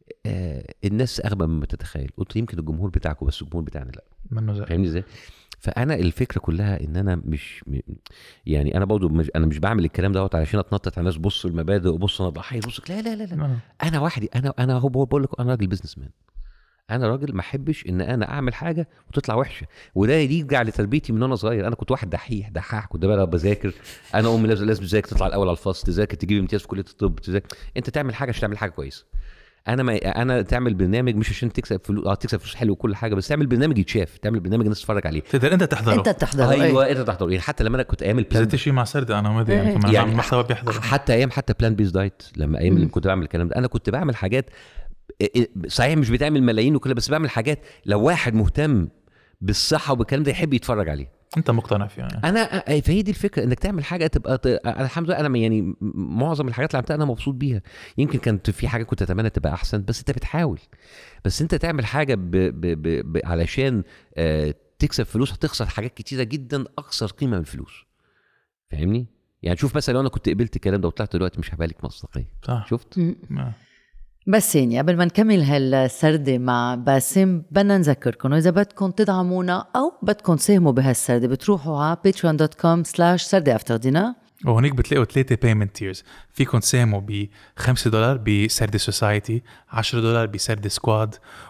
الناس اغبى مما تتخيل. قلت يمكن الجمهور بتاعكم بس الجمهور بتاعنا لا. فاهمني ازاي؟ فانا الفكره كلها ان انا مش يعني انا برضه انا مش بعمل الكلام دوت علشان اتنطط على الناس. بص المبادئ وبص انا ضحيه، بص لا. انا واحد، انا هو بقول لك انا راجل بزنس مان. انا راجل ما احبش ان انا اعمل حاجه وتطلع وحشه. وده يرجع لتربيتي من وانا صغير. انا كنت واحد دحاح كنت بقى بذاكر. انا امي لازم تذاكر، تطلع الاول على الفصل، تذاكر تجيب امتياز في كليه الطب، تذاكر. انت تعمل حاجه عشان تعمل حاجه كويسه. انا تعمل برنامج مش عشان تكسب فلوس. تكسب فلوس حلو وكل حاجه، بس تعمل برنامج يتشاف، تعمل برنامج الناس تتفرج عليه، تقدر انت تحضره. ايوه انت تحضره. يعني حتى لما انا كنت ايام البلان زي شيء مع سردة انا مدري يعني كمان يعني محتوى بيحضر. حتى ايام بلان بيز دايت، لما ايام اللي كنت بعمل الكلام ده انا كنت بعمل حاجات صحيح مش بتعمل ملايين وكده، بس بعمل حاجات لو واحد مهتم بالصحه وبالكلام ده يحب يتفرج عليه. انت مقتنع فيها يعني. انا فهي دي الفكره، انك تعمل حاجه تبقى الحمد لله. انا يعني معظم الحاجات اللي عملتها انا مبسوط بيها. يمكن كانت في حاجه كنت اتمنى تبقى احسن، بس انت بتحاول. بس انت تعمل حاجه علشان تكسب فلوس، هتخسر حاجات كتيره جدا اكثر قيمه من الفلوس. فاهمني؟ يعني شوف مثلا لو انا كنت قبلت الكلام ده وطلعت دلوقتي مش هبقى لك مصداقيه. شفت؟ بس يعني قبل ما نكمل هالسردة مع باسم بدنا نذكركم إذا بدكم تدعمونا أو بدكم تساهموا بهالسردة بتروحوا على patreon.com/سردة أفتر دينار وهناك بتلاقوا 3 payment tiers. فيكم تساهموا $5 بسردي سوسايتي، $10 بسردي سكواد،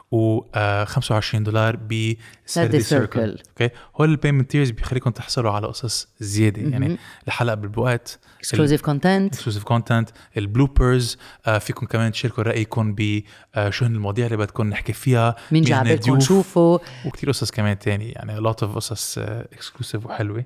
و$25 بسردي سيركل. اوكي، هول البيمنت تيرز بيخليكم تحصلوا على قصص زياده، يعني الحلقه بالوقت، اكسكلوزيف كونتنت، البلوبرز. فيكم كمان تشاركوا رايكم بشو هن المواضيع اللي بدكم نحكي فيها، مين جعبالكم نشوفه، وكتير قصص كمان تاني، يعني a lot of قصص اكسكلوسيف وحلوه.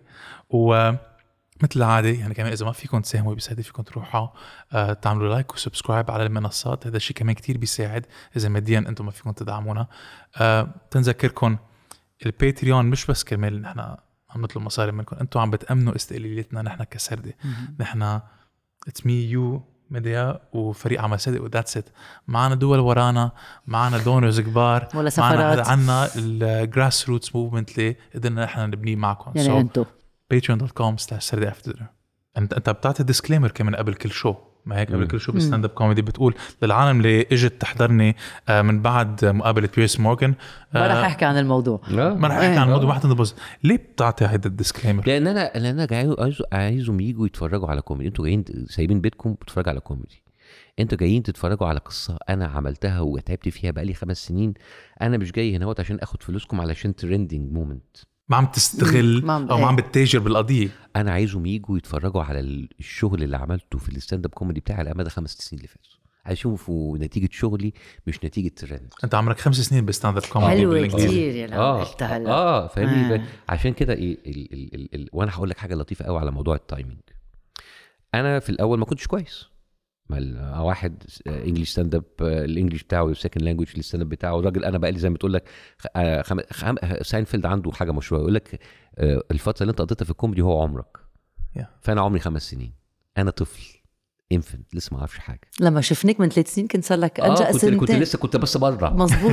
مثل العادة يعني كمان إذا ما فيكم تساهموا بيساعد فيكم تروحوا تعملوا لايك وسبسكرايب على المنصات. هذا الشيء كمان كتير بيساعد إذا ماديا أنتم ما فيكم تدعمونا. تنذكركم الباتريون مش بس كرمال نحن عم نطلب مصاري منكم، أنتم عم بتأمنوا استقلاليتنا نحن كسردة. نحن it's me you ميديا وفريق عمل صدق وذاتس ات. معنا دول ورانا، معنا دونرز كبار، ولا سفرات، عنا الجراس روتس موفمنت اللي قدرنا نحن نبنيه معكم. يعني انتو patreon.com/سردة. انت بتعطي ديسكليمر كمان قبل كل شو، ما هيك؟ قبل كل شو بالستاند اب كوميدي بتقول للعالم اللي اجت تحضرني من بعد مقابله بيرس مورغان ما رح احكي عن الموضوع، ما رح احكي عن الموضوع، ما حتنبز. ليه بتعطي هيدا الديسكليمر؟ لان انا عايزهم ييجوا يتفرجوا على كوميدي. انتوا جايين سايبين بيتكم بتتفرجوا على كوميدي، انتوا جايين تتفرجوا على قصه انا عملتها وتعبت فيها بقالي 5 سنين. انا مش جاي هنا عشان اخد فلوسكم علشان ترندنج مومنت، ما عم تستغل او ما عم بتتاجر بالقضيه. انا عايزهم ييجوا يتفرجوا على الشغل اللي عملته في الستاند اب كوميدي بتاعي على مدى 5 سنين اللي فاتوا، هيشوفوا نتيجه شغلي مش نتيجه ترند. انت عمرك 5 سنين بالستاند اب كوميدي حلوه كتير يا لو قلت هلا فاهمني. عشان كده وانا هقول لك حاجه لطيفه قوي على موضوع التايمينج. انا في الاول ما كنتش كويس، واحد انجلش ستاند اب الانجليش بتاعه سكند لانجويج الستاند اب بتاعه الراجل. انا بقى لي زي ما تقول لك ساينفيلد عنده حاجه مشهوره يقول لك الفتره اللي انت قضيتها في الكوميدي هو عمرك. فانا عمري 5 سنين، انا طفل انفنت لسه ما اعرفش حاجه. لما شفناك من 3 سنين كنت صار لك انجا سنتين، كنت لسه كنت بس بره مظبوط.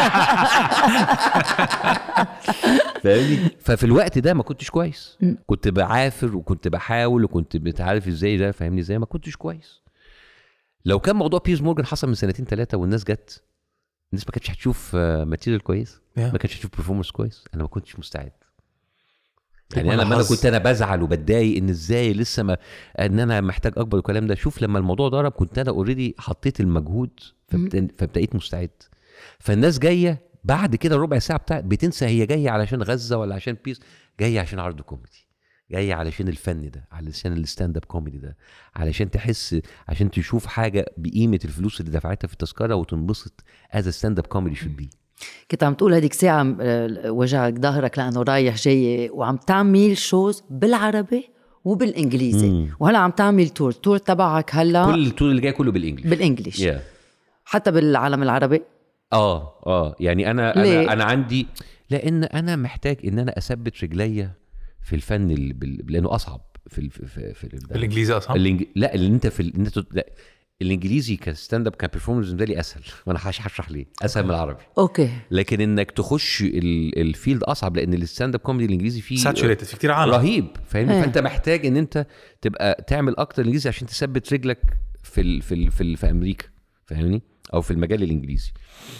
فاهمني. ففي الوقت ده ما كنتش كويس، كنت بعافر وكنت بحاول وكنت بتعرف ازاي ده، فاهمني ازاي ما كنتش كويس. لو كان موضوع بيرس مورغان حصل من 2-3 والناس جت، الناس ما كانتش هتشوف ماتيريال كويس، ما كانتش هتشوف برفورمانس كويس. انا ما كنتش مستعد. يعني انا لما كنت بزعل وبتضايق ان ازاي لسه ما ان انا محتاج اكبر والكلام ده. شوف لما الموضوع ضرب كنت انا اوريدي حطيت المجهود، فبقيت مستعد. فالناس جايه بعد كده ربع ساعه بتاع بتنسى هي جايه علشان غزه ولا عشان بيس، جايه عشان عرض كوميدي، جاي علشان الفن ده، علشان الستاند اب كوميدي ده، علشان تحس، عشان تشوف حاجه بقيمه الفلوس اللي دفعتها في التذكره وتنبسط از ستاند اب كوميدي شود بي. كنت عم تقول هذيك ساعه وجعك ظهرك لانه رايح جاي وعم تعمل شوز بالعربي وبالانجليزي، وهلا عم تعمل تور تبعك هلا كل التور اللي جاي كله بالانجليش حتى بالعالم العربي. يعني انا عندي، لان انا محتاج ان انا اثبت رجليا في الفن لانه اصعب في الانجليزي اصعب. لا اللي انت لا الانجليزي كستاند اب كبرفورمانس بالنسبه لي اسهل، وانا هشرح ليه اسهل من العربي. اوكي. لكن انك تخش الفيلد اصعب، لان الستاند اب كوميدي الانجليزي فيه ساتوريتد في كتير عالم رهيب، فاهمني. فانت محتاج ان انت تبقى تعمل اكتر انجليزي عشان تثبت رجلك في امريكا، فاهمني، او في المجال الانجليزي.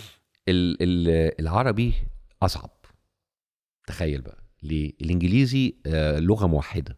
العربي اصعب. تخيل بقى ليه؟ الانجليزي لغه موحده،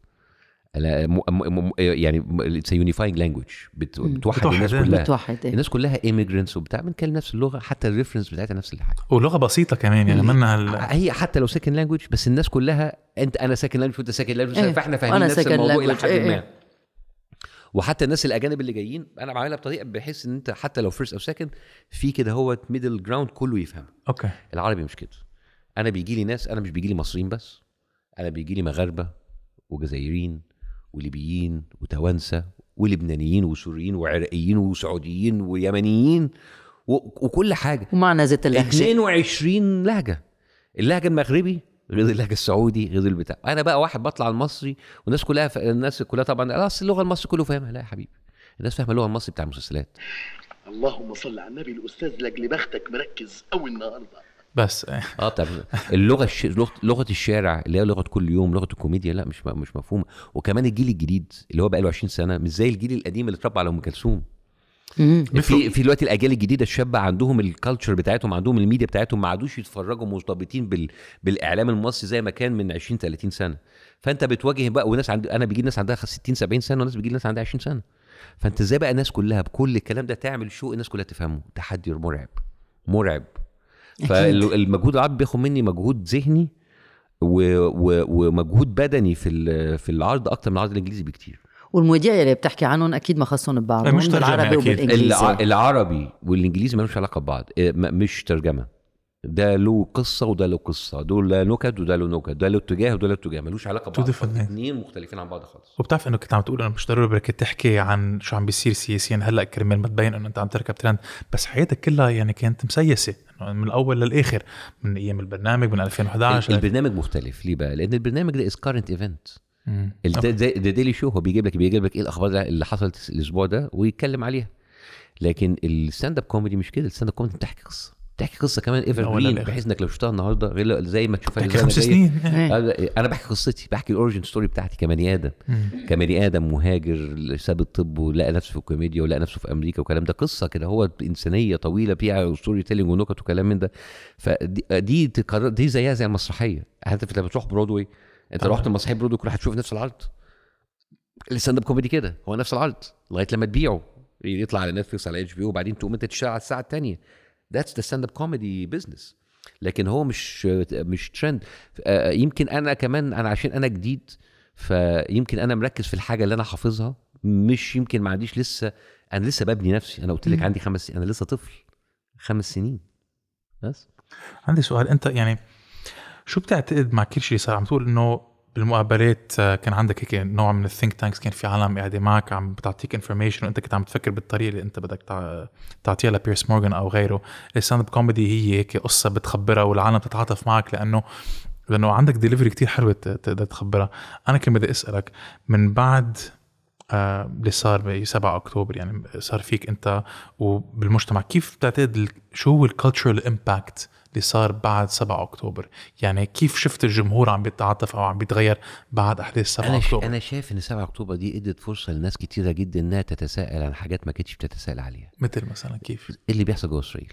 يعني it's a unifying language، بتوحد الناس كلها. الناس كلها immigrants وبتاع بنتكلم نفس اللغه، حتى الريفرنس بتاعتها نفس الحاجه، ولغه بسيطه كمان يعني منها هي حتى لو second language، بس الناس كلها انا second language وانت second language، فاحنا فاهمين نفس الموضوع الى حد ما. وحتى الناس الاجانب اللي جايين انا بعملها بطريقه بحيث ان انت حتى لو first او second في كده هو middle ground كله يفهم. اوكي. العربي مش كده. انا بيجي لي ناس، انا مش بيجي لي مصريين بس، انا بيجي لي مغاربه وجزائريين وليبيين وتوانسه ولبنانيين وسوريين وعراقيين وسعوديين ويمنيين وكل حاجه، ومعنا زيت اللهجه 22 لهجه. اللهجه المغربي غير اللهجه السعودي غير البتاع. انا بقى واحد بطلع المصري والناس كلها طبعا اصل اللغه المصري كله فاهمها. لا يا حبيبي، الناس فاهمه اللغه المصري بتاع المسلسلات. اللهم صل على النبي. الاستاذ لاجل بختك مركز قوي النهارده بس طب اللغه لغه الشارع اللي هي لغه كل يوم، لغه الكوميديا، لا مش مفهومه. وكمان الجيل الجديد اللي هو بقى له 20 سنه مش زي الجيل القديم اللي اتربى على ام كلثوم. في دلوقتي الاجيال الجديده الشابه عندهم الكالتشر بتاعتهم، عندهم الميديا بتاعتهم، ما عادوش يتفرجوا مرتبطين بالاعلام المصري زي ما كان من 20 30 سنه. فانت بتواجه بقى وناس انا بيجي ناس عندها 60 70 سنه، وناس بيجي ناس عندها 20 سنه. فانت ازاي بقى الناس كلها بكل الكلام ده تعمل شو الناس كلها تفهمه؟ تحدي مرعب. فالمجهود العربي بياخد مني مجهود ذهني ومجهود بدني في العرض اكتر من العرض الانجليزي بكتير. والمذيع اللي بتحكي عنهم اكيد ما خصهم ببعضهم، بالعربي وبالانجليزي. العربي والانجليزي ما لهمش علاقه ببعض، مش ترجمه. ده له قصه وده له قصه، دول نكت وده له نكت، ده له اتجاه وده له اتجاه، ملوش علاقه ببعض، الاثنين مختلفين عن بعض خالص. وبتعرف انه كنت عم تقول انا مش ضروري بركي تحكي عن شو عم بيصير سياسيا هلا كرمال ما تبين انه انت عم تركب ترند، بس حياتك كلها يعني كانت مسيسه من الاول للاخر، من ايام البرنامج من 2011. البرنامج مختلف ليه بقى؟ لان البرنامج ده از كارنت ايفنت. الديلي شو هو بيجيب لك ايه الاخبار اللي حصلت الاسبوع ده ويتكلم عليها. لكن الستاند اب كوميدي مش كده. الستاند اب كوميدي بتحكي قصه كمان ايفرجرين، بحيث انك لو شفتها النهارده غير زي ما تشوفها 5 سنين. انا بحكي قصتي، بحكي الاوريجن ستوري بتاعتي كبني ادم مهاجر ساب الطب ولقى نفسه في الكوميديا ولقى نفسه في امريكا وكلام ده. قصه كده هو انسانيه طويله فيها ستوري تيلينج ونكت وكلام من ده. فدي زيها زي المسرحيه. انت لما تروح برودواي، انت رحت المسرحيه برودواي كل هتشوف نفس العرض. الستاند اب كوميدي كده هو نفس العرض لغايه لما تبيعه يطلع على نتفليكس على HBO، وبعدين تقوم انت تشتغل على الساعه الثانيه. That's the stand-up comedy business. لكن هو مش ترند. يمكن أنا عشان أنا جديد، فيمكن أنا مركز في الحاجة اللي أنا حافظها، مش يمكن ما عنديش لسه. أنا لسه ببني نفسي. أنا قلت لك عندي 5 سنين، أنا لسه طفل 5 سنين بس. عندي سؤال، أنت يعني شو بتعتقد مع كل شيء صار؟ عم تقول إنه بالمقابلات كان عندك هيك نوع من الثينك تانكس، كان في عالم قاعده معك عم بتعطيك انفورميشن وانت كنت عم تفكر بالطريقه اللي انت بدك تعطيها لبيرس مورغان او غيره. الستاند اب كوميدي هي هيك قصه بتخبرها والعالم تتعاطف معك لانه عندك ديليفري كتير حلوه تقدر تخبرها. انا كنت بدي اسالك من بعد اللي صار ب 7 أكتوبر، يعني صار فيك انت وبالمجتمع، كيف بتعتقد شو هو الكالتشرال امباكت اللي صار بعد 7 أكتوبر؟ يعني كيف شفت الجمهور عم بيتعاطف أو عم بيتغير بعد أحداث 7 أكتوبر؟ أنا شايف إن 7 أكتوبر دي ادت فرصة لناس كتيرة جدا إنها تتساءل عن حاجات ما كانتش بتتساءل عليها. مثل مثلا كيف؟ اللي بيحصل جوه إسرائيل،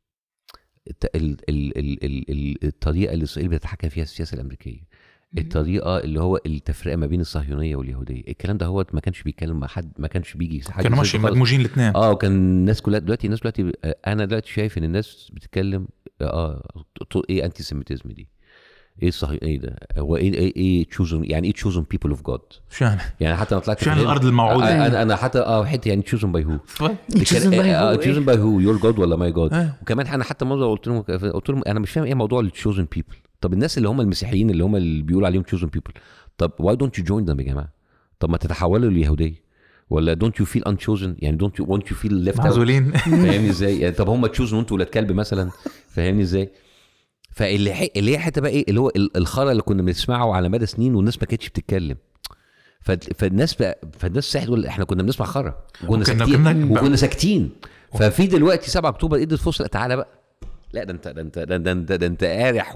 الطريقة اللي إسرائيل بتتحكم فيها السياسة الأمريكية، الطريقة اللي هو التفرقة ما بين الصهيونية واليهودية. الكلام ده هو ما كانش بيتكلم مع حد، ما كانش بيجي حد، كانوا ماشي مدموجين الاثنين. وكان الناس كلها دلوقتي أنا دلوقتي شايف إن الناس بتتكلم ايه انتي سيميتيزم دي، ايه صحيح، ايه ده، هو ايه تشوزن، يعني ايه تشوزن بيبل اوف جاد، يعني حتى انا طلعت شو يعني الارض الموعوده. انا حتى حته يعني تشوزن باي هو، تشوزن باي هو يور جاد ولا ماي جاد. وكمان انا حتى مره قلت لهم انا مش فاهم ايه موضوع التشوزن بيبل. طب الناس اللي هم المسيحيين اللي هم اللي بيقولوا عليهم تشوزن بيبل، طب واي دونت يو جوين ذم يا جماعه؟ طب ما تتحولوا لليهوديه، ولا don't you feel unchosen، يعني don't you want to feel left out، معزولين. فاهمني ازاي؟ يعني طب هم chosen وانتوا ولاد كلب مثلا، فاهمني ازاي؟ فاللي هي حته بقى ايه اللي هو الخرا اللي كنا بنسمعه على مدى سنين والناس ما كانتش بتتكلم. فالناس صحت تقول احنا كنا بنسمع خرا وكنا ساكتين. ففي دلوقتي 7 أكتوبر ادت فرصه، تعالى بقى، لا ده انت قارح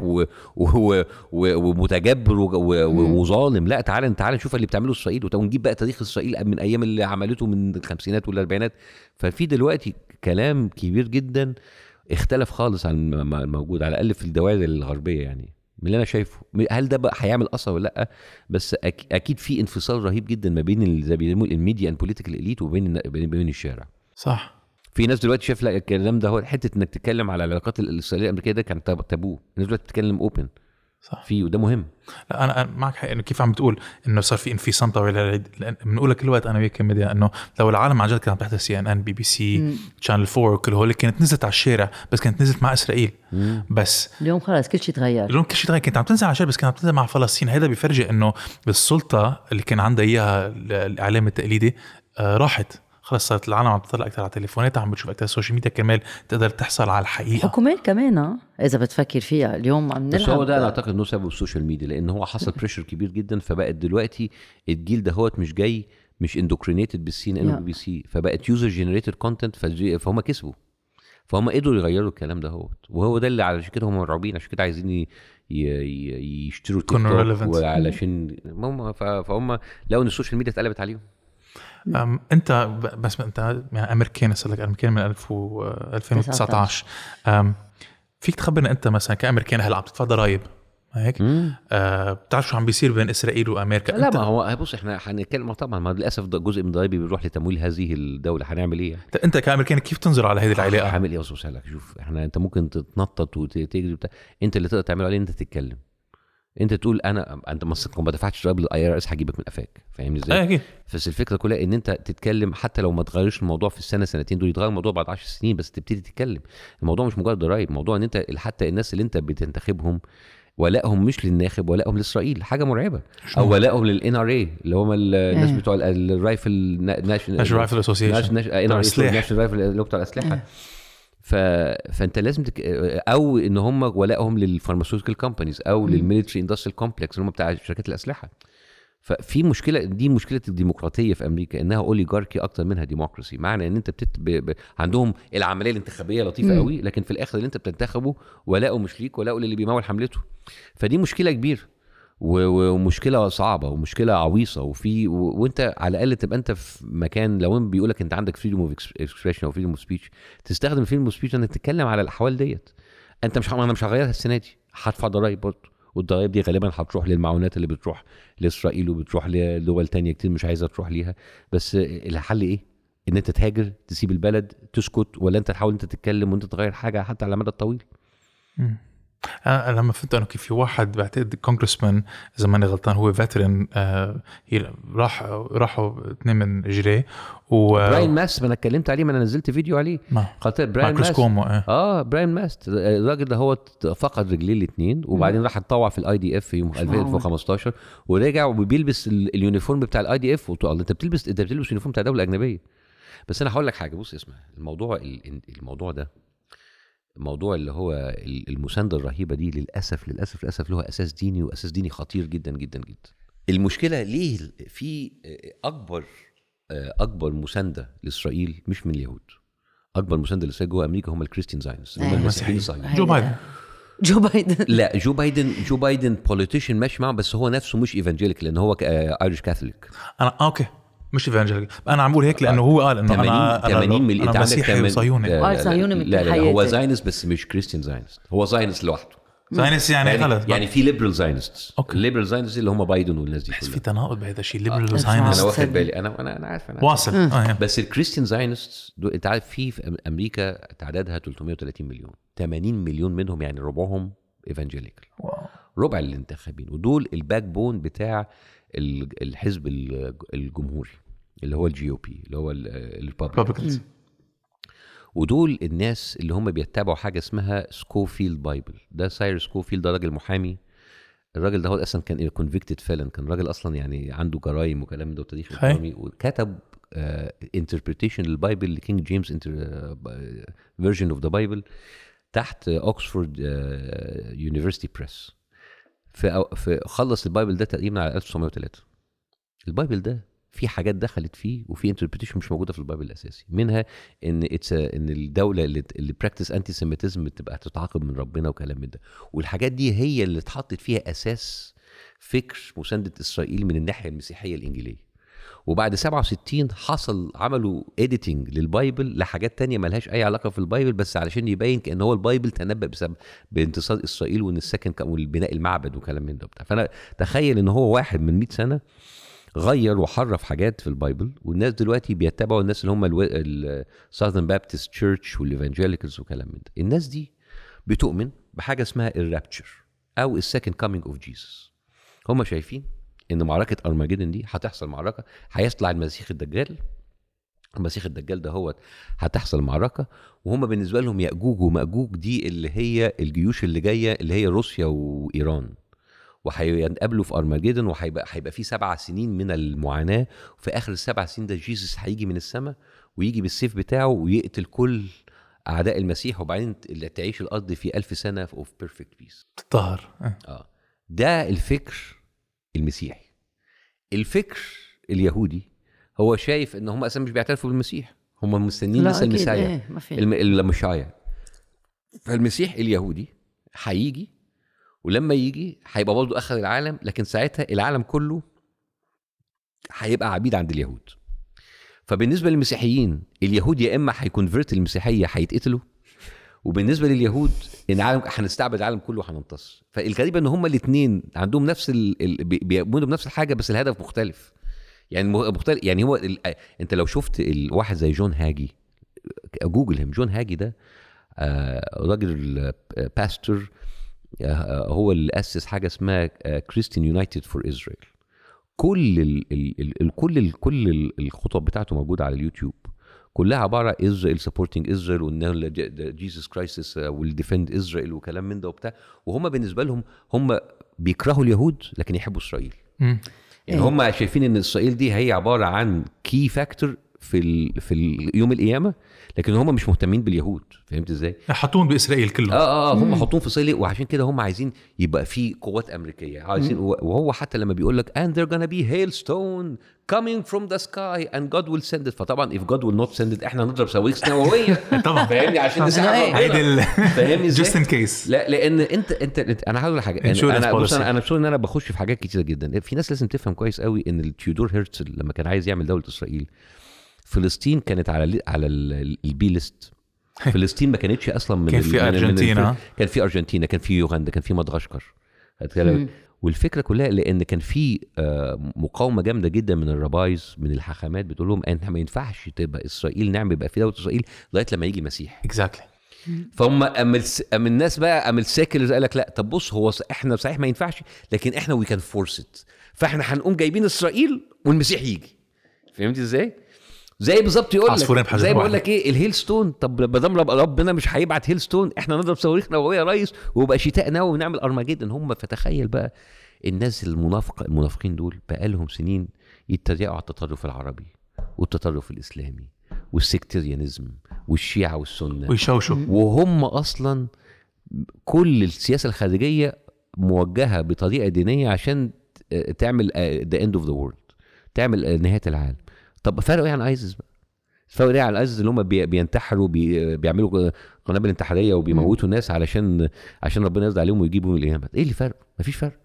ومتجبر وظالم، لا تعالى نشوف اللي بتعمله اسرائيل، ونجيب بقى تاريخ اسرائيل من ايام اللي عملته من الخمسينات والاربعينات. ففي دلوقتي كلام كبير جدا اختلف خالص عن الموجود، على الاقل في الدوائر الغربيه، يعني من اللي انا شايفه. هل ده بقى هيعمل اثر ولا لا؟ بس اكيد في انفصال رهيب جدا ما بين زي بيسموه الميديا اند بوليتيكال اليت وبين الشارع. صح. في ناس دلوقتي شايف لا الكلام ده هو حته انك تتكلم على العلاقات الاسرائيليه الامريكيه ده كان تابو، الناس دلوقتي بتتكلم اوبن. صح. في وده مهم. لا انا معك حق انه كيف عم بتقول انه صار في انفصام طويل. بنقول كل وقت انا وياك كميديا انه لو العالم عن جد كانت تحت CNN BBC شانل 4 وكل هول كانت نزلت على الشارع، بس كانت نزلت مع اسرائيل. بس اليوم خلاص كل شيء تغير. كانت عم تنزل على الشارع بس كانت عم تنزل مع فلسطين. هذا بيفرجي انه بالسلطه اللي كان عندها اياها الاعلام التقليدي راحت خلاص. صارت العالم عم تطلع اكثر على تليفوناتها، عم بتشوف اكثر السوشيال ميديا كرمال تقدر تحصل على الحقيقه. حكومات كمان اذا بتفكر فيها اليوم عم نلعب. بس هو ده انا اعتقد انه سبب السوشيال ميديا، لان هو حصل بريشر كبير جدا. فبقت دلوقتي الجيل ده هو مش اندوكرينيتد بالسي ان وبي سي، فبقت يوزر جنريتد كونتنت، فهم كسبوا، فهم قدروا يغيروا الكلام ده وهو ده اللي علشان كده هم مرعوبين، عشان كده عايزين يشتروا تيك توك، وعلشان فهم لقوا ان السوشيال ميديا اتقلبت عليهم. انت بس انت يعني امريكاني، صار لك امريكاني من 2019. فيك تخبرنا انت مثلا كامريكاني هلا عم تدفع ضرايب هيك؟ بتعرف شو عم بيصير بين اسرائيل وامريكا؟ لا ما هو بص احنا هنتكلم طبعا، ما للاسف جزء من ضرايبي بيروح لتمويل هذه الدوله، هنعمل ايه؟ انت كامريكاني كيف تنظر على هذه العلاقه؟ هعمل ايه؟ بص لك، شوف احنا انت ممكن تتنطط وتجري بتاع، انت اللي تقدر تعمله عليه انت تتكلم، انت تقول انت ما دفعتش ضرائب للاي ار اس هجيبك من قفاك، فاهمني ازاي؟ اكيد. بس الفكره كلها ان انت تتكلم، حتى لو ما تغيرش الموضوع في السنه سنتين دول، يتغير الموضوع بعد 10 سنين، بس تبتدي تتكلم. الموضوع مش مجرد ضرائب، الموضوع ان انت حتى الناس اللي انت بتنتخبهم ولائهم مش للناخب، ولائهم لاسرائيل، حاجه مرعبه. او ولائهم للان ار اي اللي هم الناس بتوع الرايفل ناشونال رايفل اسوسيشن، ناشونال رايفل اللي بتوع الاسلحه. فانت لازم او ان هم ولائهم للفارماسيوتيكال كومبانيز او للميليتري اندستريال كومبلكس اللي هم بتاع شركات الاسلحه. ففي مشكله، دي مشكله الديمقراطيه في امريكا، انها اوليغاركي اكتر منها ديمقراطي. معنى ان انت عندهم العمليه الانتخابيه لطيفه قوي، لكن في الاخر اللي انت بتنتخبه ولاؤه مش ليك، ولاؤه للي بيمول حملته. فدي مشكله كبيره ومشكله صعبه ومشكله عويصه. وانت على الاقل تبقى انت في مكان، لو بيقولك انت عندك فريدم اوف اكسبريشن او فريدم اوف سبيتش، تستخدم فريدم اوف سبيتش انك تتكلم على الاحوال ديت. انا مش هغيرها السنه دي، هدفع ضرايب برضه، والضرايب دي غالبا هتروح للمعونات اللي بتروح لاسرائيل وبتروح لدول تانية كتير مش عايزه تروح ليها. بس الحل ايه؟ ان انت تهاجر، تسيب البلد، تسكت، ولا انت تحاول انت تتكلم وانت تغير حاجه حتى على المدى الطويل؟ أنا لما فهمت انه في واحد بعتقد كونغرسمان اذا ماني غلطان هو فيترن، راحوا اثنين من جري براين ماست، ما انا اتكلمت عليه، ما انا نزلت فيديو عليه. قتل براين ماست. براين ماست الراجل ده هو فقد رجليه الاثنين، وبعدين راح اتطوع في الاي دي اف في يوم 2015 ورجع وبيلبس اليونيفورم بتاع الاي دي اف. وتقول انت بتلبس يونيفورم بتاع دوله اجنبيه. بس انا هقول لك حاجه، بص اسمع، الموضوع ده، الموضوع اللي هو المسانده الرهيبه دي، للاسف له اساس ديني، واساس ديني خطير جدا جدا جدا. المشكله ليه في اكبر مسانده لاسرائيل مش من اليهود، اكبر مسانده لاسرائيل جوه امريكا هم الكريستيان زاينس، هم المسيحيين الصهيونيين. جو بايدن بوليتيشن ماشي معه، بس هو نفسه مش ايفانجيليك، لان هو ايريش كاثوليك. انا اوكي مش ايفانجيليك، انا عم بقول هيك لانه هو قال انه 80 مليون انا مسيحي وصهيوني. صهيوني من لا هو زاينس، بس مش كريستيان زاينس، هو زاينس لوحده. زاينس يعني خلص، يعني في ليبرال زاينستس. الليبرال زاينستس اللي هم بايدن والناس دي كلها. في تناقض بهذا الشيء. ليبرال زاينست انا واخد بالي، انا عارف واصل. بس الكريستيان زاينستس انت عارف في امريكا تعدادها 330 مليون، 80 مليون منهم يعني ربعهم ايفانجيليكال، ربع الانتخابين، ودول الباك بون بتاع الحزب الجمهوري اللي هو الجي او بي، اللي هو الريبابليكانز. ودول الناس اللي هم بيتبعوا حاجه اسمها سكوفيلد بايبل. ده ساير سكوفيلد، ده راجل محامي. الراجل ده هو اصلا كان كونفيكتد فيلن، كان راجل اصلا يعني عنده جرايم وكلام ده وتاريخ اجرامي، وكتب انتربريتيشن للبايبل لكينج جيمس فيرجن اوف ذا بايبل تحت اوكسفورد يونيفرسيتي بريس. خلص البايبل ده تقريبا على 1903. البايبل ده في حاجات دخلت فيه، وفي انتربريتيشن مش موجوده في البايبل الاساسي، منها ان الدوله اللي براكتس انتي سيميتيزم تبقى تتعاقب من ربنا وكلام من ده. والحاجات دي هي اللي اتحطت فيها اساس فكر مسانده اسرائيل من الناحيه المسيحيه الانجيليه. وبعد 67 عملوا اديتنج للبايبل لحاجات تانية ملهاش اي علاقه في البايبل، بس علشان يبين كأن هو البايبل تنبأ بانتصار اسرائيل وان السكن والبناء المعبد وكلام من ده بتاع. فانا تخيل ان هو واحد من 100 سنه غير وحرف حاجات في البايبل، والناس دلوقتي بيتبعوا الناس اللي هم الساذرن بابتست تشيرش والايفانجيليكالز وكلام من ده. الناس دي بتؤمن بحاجه اسمها الرابتشر او السكند كامينج اوف جيسس. هم شايفين ان معركه ارماجيدون دي هتحصل معركه، هيطلع المسيح الدجال. المسيح الدجال ده هو هتحصل معركه، وهم بالنسبه لهم ياجوج وماجوج دي اللي هي الجيوش اللي جايه، اللي هي روسيا وايران، وهيقابلوا في ارماجيدون، وهيبقى في 7 سنين من المعاناه. وفي اخر ال7 سنين ده جيسس هيجي من السماء ويجي بالسيف بتاعه ويقتل كل اعداء المسيح، وبعدين تعيش الارض في 1000 سنه اوف بيرفكت بيس، تطهر. ده الفكر المسيحي. الفكر اليهودي هو شايف ان هم اصلا مش بيعترفوا بالمسيح، هم مستنيين لسه المسيح المشايع. فالمسيح اليهودي هيجي، ولما يجي هيبقى برضه اخر العالم، لكن ساعتها العالم كله هيبقى عبيد عند اليهود. فبالنسبه للمسيحيين اليهود يا اما هيكونفرت المسيحيه هيتقتلوا، وبالنسبه لليهود ان العالم هنستعبد العالم كله وهننتصر. فالغريب ان هما الاثنين عندهم نفس بيؤمنوا بنفس الحاجه بس الهدف مختلف. يعني مختلف. يعني هو انت لو شفت الواحد زي جون هاجي، جوجل هم، جون هاجي ده راجل باستور، هو اللي اسس حاجه اسمها كريستيان يونايتد فور اسرائيل. كل الخطب بتاعته موجوده على اليوتيوب، كلها عباره اسرائيل سبورتنج اسرائيل، وان جيسس كرايسس ويل ديفند اسرائيل وكلام من ده وبتاع. وهم بالنسبه لهم هم بيكرهوا اليهود لكن يحبوا اسرائيل. يعني هم شايفين ان اسرائيل دي هي عباره عن كي فاكتور في يوم القيامه، لكن هم مش مهتمين باليهود. فهمت ازاي؟ حطون باسرائيل كلهم. هم حطون في اسرائيل، وعشان كده هم عايزين يبقى في قوات امريكيه عايزين. وهو حتى لما بيقول لك and they're gonna be hailstone coming from the sky and God will send it، فطبعا if God will not send it احنا نضرب صواريخ نوويه. طبعا فاهمني؟ عشان نساعد ربنا. فاهمني ازاي؟ just in case. لا لان انت انا هقول لك حاجه. انا بص ان انا بخش في حاجات كتيره جدا. في ناس لازم تفهم كويس قوي ان التيودور هيرتزل لما كان عايز يعمل دوله اسرائيل، فلسطين كانت على البي ليست. فلسطين ما كانتش اصلا من كان في ارجنتينا، كان في ارجنتينا، كان في يوغندا، كان في مدغشقر. والفكره كلها لان كان في مقاومه جامده جدا من الربايز، من الحاخامات، بتقول لهم انت ما ينفعش تبقى اسرائيل، نعمل يبقى في دوله اسرائيل لغايه لما يجي مسيح. اكزاكتلي. فهم ام الناس بقى ام السيكلرز قال لك لا، طب بص هو احنا صحيح ما ينفعش لكن احنا وي كان فورس ات، فاحنا هنقوم جايبين اسرائيل والمسيح يجي. فهمت ازاي؟ زي بالظبط يقول لك، زي بقول لك ايه الهيل ستون. طب بدام ربنا مش هيبعت هيل ستون، احنا نضرب صواريخ نوويه يا ريس ويبقى شتاء نووي ونعمل ارماجيدن. هم فتخيل بقى الناس المنافقين دول بقى لهم سنين يتريقوا على التطرف العربي والتطرف الاسلامي والسكتيريانيزم والشيعه والسنه ويشوشوا، وهم اصلا كل السياسه الخارجيه موجهه بطريقه دينيه عشان تعمل the end of the world، تعمل نهايه العالم. طب فرقوا ايه عن ايزيس بقى؟ فرقوا ايه عن ايزيس اللي هم بينتحروا، بيعملوا قنابل انتحاريه وبيموتوا الناس عشان ربنا يرضى عليهم ويجيبوا من القيامه؟ ايه اللي فرق؟ مفيش فرق.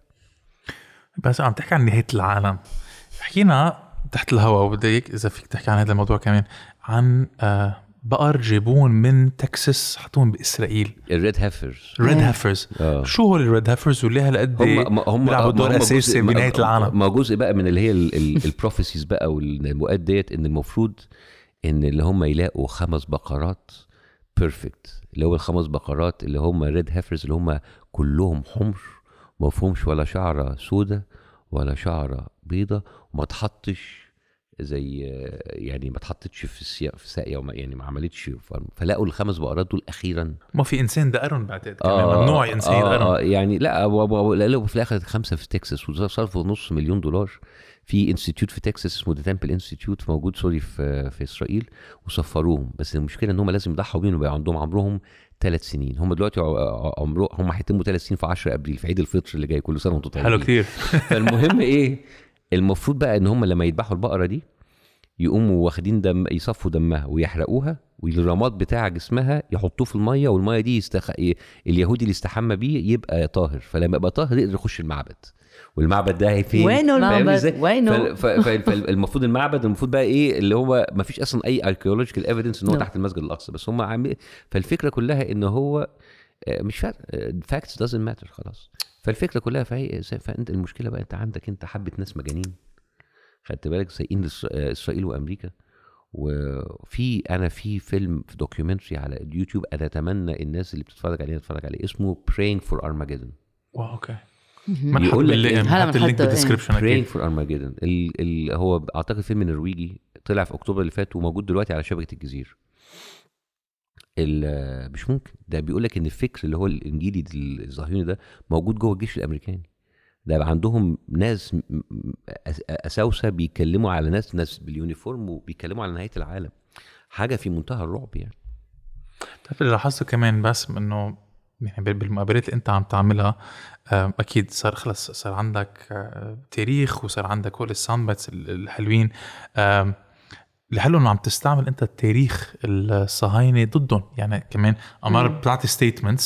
بس عم تحكي عن نهايه العالم، حكينا تحت الهواء، وبديك اذا فيك تحكي عن هذا الموضوع كمان، عن بقر جيبون من تكساس حطوهم باسرائيل، الريد هيفرز. ريد هيفرز. شو هو الريد هيفرز وليه هالقد بيلعبوا دور اساسي بنهايه العالم؟ ما جزء بقى من اللي هي البروفيسيز بقى والنبوءات ديت، ان المفروض ان اللي هم يلاقوا 5 بقرات بيرفكت، اللي هو ال5 بقرات اللي هم ريد هيفرز، اللي هم كلهم حمر، ما فيهمش ولا شعره سودة ولا شعره بيضة، وما تحطش زي يعني ما تحطتش في ساقيه، يعني ما عملتش. فلاقوا ال5 بقرات دول اخيرا. ما في انسان دقرن بعتقد كمان ممنوع انسان يدقرن. يعني لا لقوا في الاخر 5 في تكساس، وصرفوا $500,000 في انستيتيوت في تكساس اسمه ذا تمبل انستيتيوت، موجود في اسرائيل، وصفروهم. بس المشكله ان هم لازم يضحوا بيهم ويبقى عندهم عمرهم 3 سنين. هم دلوقتي هم هيتموا 3 سنين في 10 ابريل، في عيد الفطر اللي جاي. كل سنه وانتم طيبين. حلو كتير. فالمهم ايه، المفروض بقى ان هم لما يذبحوا البقره دي يقوموا واخدين دم، يصفوا دمها ويحرقوها، والرماد بتاع جسمها يحطوه في الميه، والميه دي اليهودي اللي استحمى بيه يبقى طاهر. فلما يبقى طاهر يقدر يخش المعبد. والمعبد ده فين؟ وينه المعبد؟ وينه؟ فالمفروض المفروض بقى ايه اللي هو ما فيش اصلا اي archaeological evidence ان هو تحت المسجد الاقصى، بس هم عاملين. فالفكره كلها ان هو مش فارق، facts doesn't matter خلاص. فالفكره كلها فانت المشكله بقى انت حبه ناس مجانين، خدت بالك، سايقين اسرائيل وامريكا. انا في فيلم، في دوكيومنتري على اليوتيوب، انا اتمنى الناس اللي بتتفرج عليه تتفرج عليه، اسمه Praying for Armageddon. واو اوكي. بيقول لك هات اللينك بالديسكربشن. Praying for Armageddon هو اعتقد فيلم نرويجي، طلع في اكتوبر اللي فات، وموجود دلوقتي على شبكه الجزيره. مش ممكن، ده بيقول لك ان الفكر اللي هو الانجيلي الصهيوني ده موجود جوه الجيش الامريكاني. ده عندهم ناس اساوسه بيتكلموا على ناس باليونيفورم وبيتكلموا على نهايه العالم. حاجه في منتهى الرعب يعني. طيب اللي لاحظته كمان بس انه يعني بالمقابلات اللي انت عم تعملها اكيد صار عندك تاريخ، وصار عندك كل الساوند بايتس الحلوين. الحلو انه عم تستعمل انت التاريخ الصهاينه ضدهم، يعني كمان امر بتعطي ستيتمنتس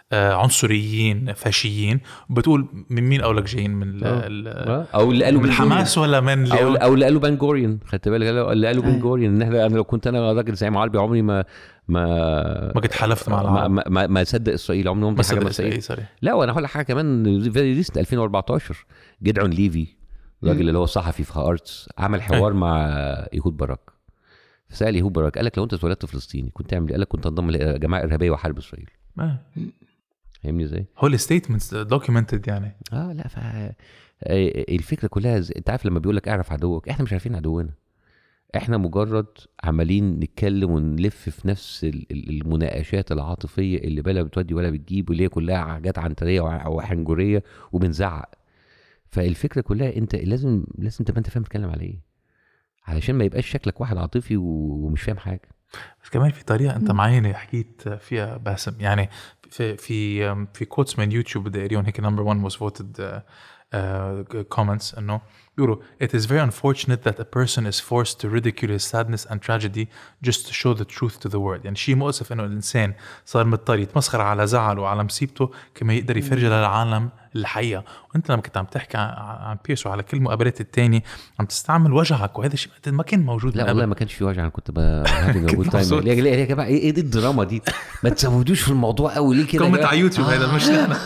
عنصريين فاشيين، بتقول من مين أولك جايين من او اللي قالوا من حماس ولا من او اللي قالوا بن غوريون. خدت بالك اللي قالوا بن غوريون ان احنا، انا لو كنت انا راجل زعيم عربي عمري ما كنت حلفت مع العرب، ما صدق اسرائيل، عمري ما حاجه اسرائيل. لا وانا هقول لك حاجه كمان فيري ريسنت 2014 جدعون ليفي الراجل اللي هو صحفي في هارتس عمل حوار مع يهود باراك. فسأل يهود باراك قال لك لو انت اتولدت فلسطيني كنت تعمل ايه؟ قال لك كنت انضم لجماعه ارهابيه وحارب اسرائيل. فاهمني ازاي؟ هو الستيتمنتس دوكيومنتد يعني. لا الفكره كلها انت عارف لما بيقول لك اعرف عدوك، احنا مش عارفين عدونا، احنا مجرد عمالين نتكلم ونلف في نفس المناقشات العاطفيه اللي بلا بتودي ولا بتجيب، واللي هي كلها حاجات عنتريه وحنجريه وبنزعق. فالفكره كلها انت لازم تبقى انت فاهم تتكلم على ايه، علشان ما يبقاش شكلك واحد عاطفي ومش فاهم حاجه. بس كمان في طريقه انت معينه حكيت فيها باسم، يعني في كوتس من يوتيوب بدي اقريهم هيك. نمبر 1 was voted comments انه بيقولوا it is very unfortunate that a person is forced to ridicule his sadness and tragedy just to show the truth to the world. يعني شيء مؤسف انه الانسان صار مضطر يتمسخر على زعله وعلى مصيبته كما يقدر يفرجها للعالم الحقيقه. وانت لما كنت عم تحكي عن بيرس وعلى كل مقابلات التاني عم تستعمل وجعك، وهذا الشيء ما كان موجود. لا والله ما كانش في وجع، انا كنت موجود تايم. ليه يا جماعه ايه دي الدراما دي؟ ما تزودوش في الموضوع قوي ليه كده؟ كومنت على يوتيوب هذا مش انا.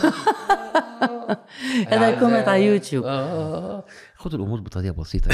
هذا كومنت على يوتيوب. خد الامور بطريقه بسيطه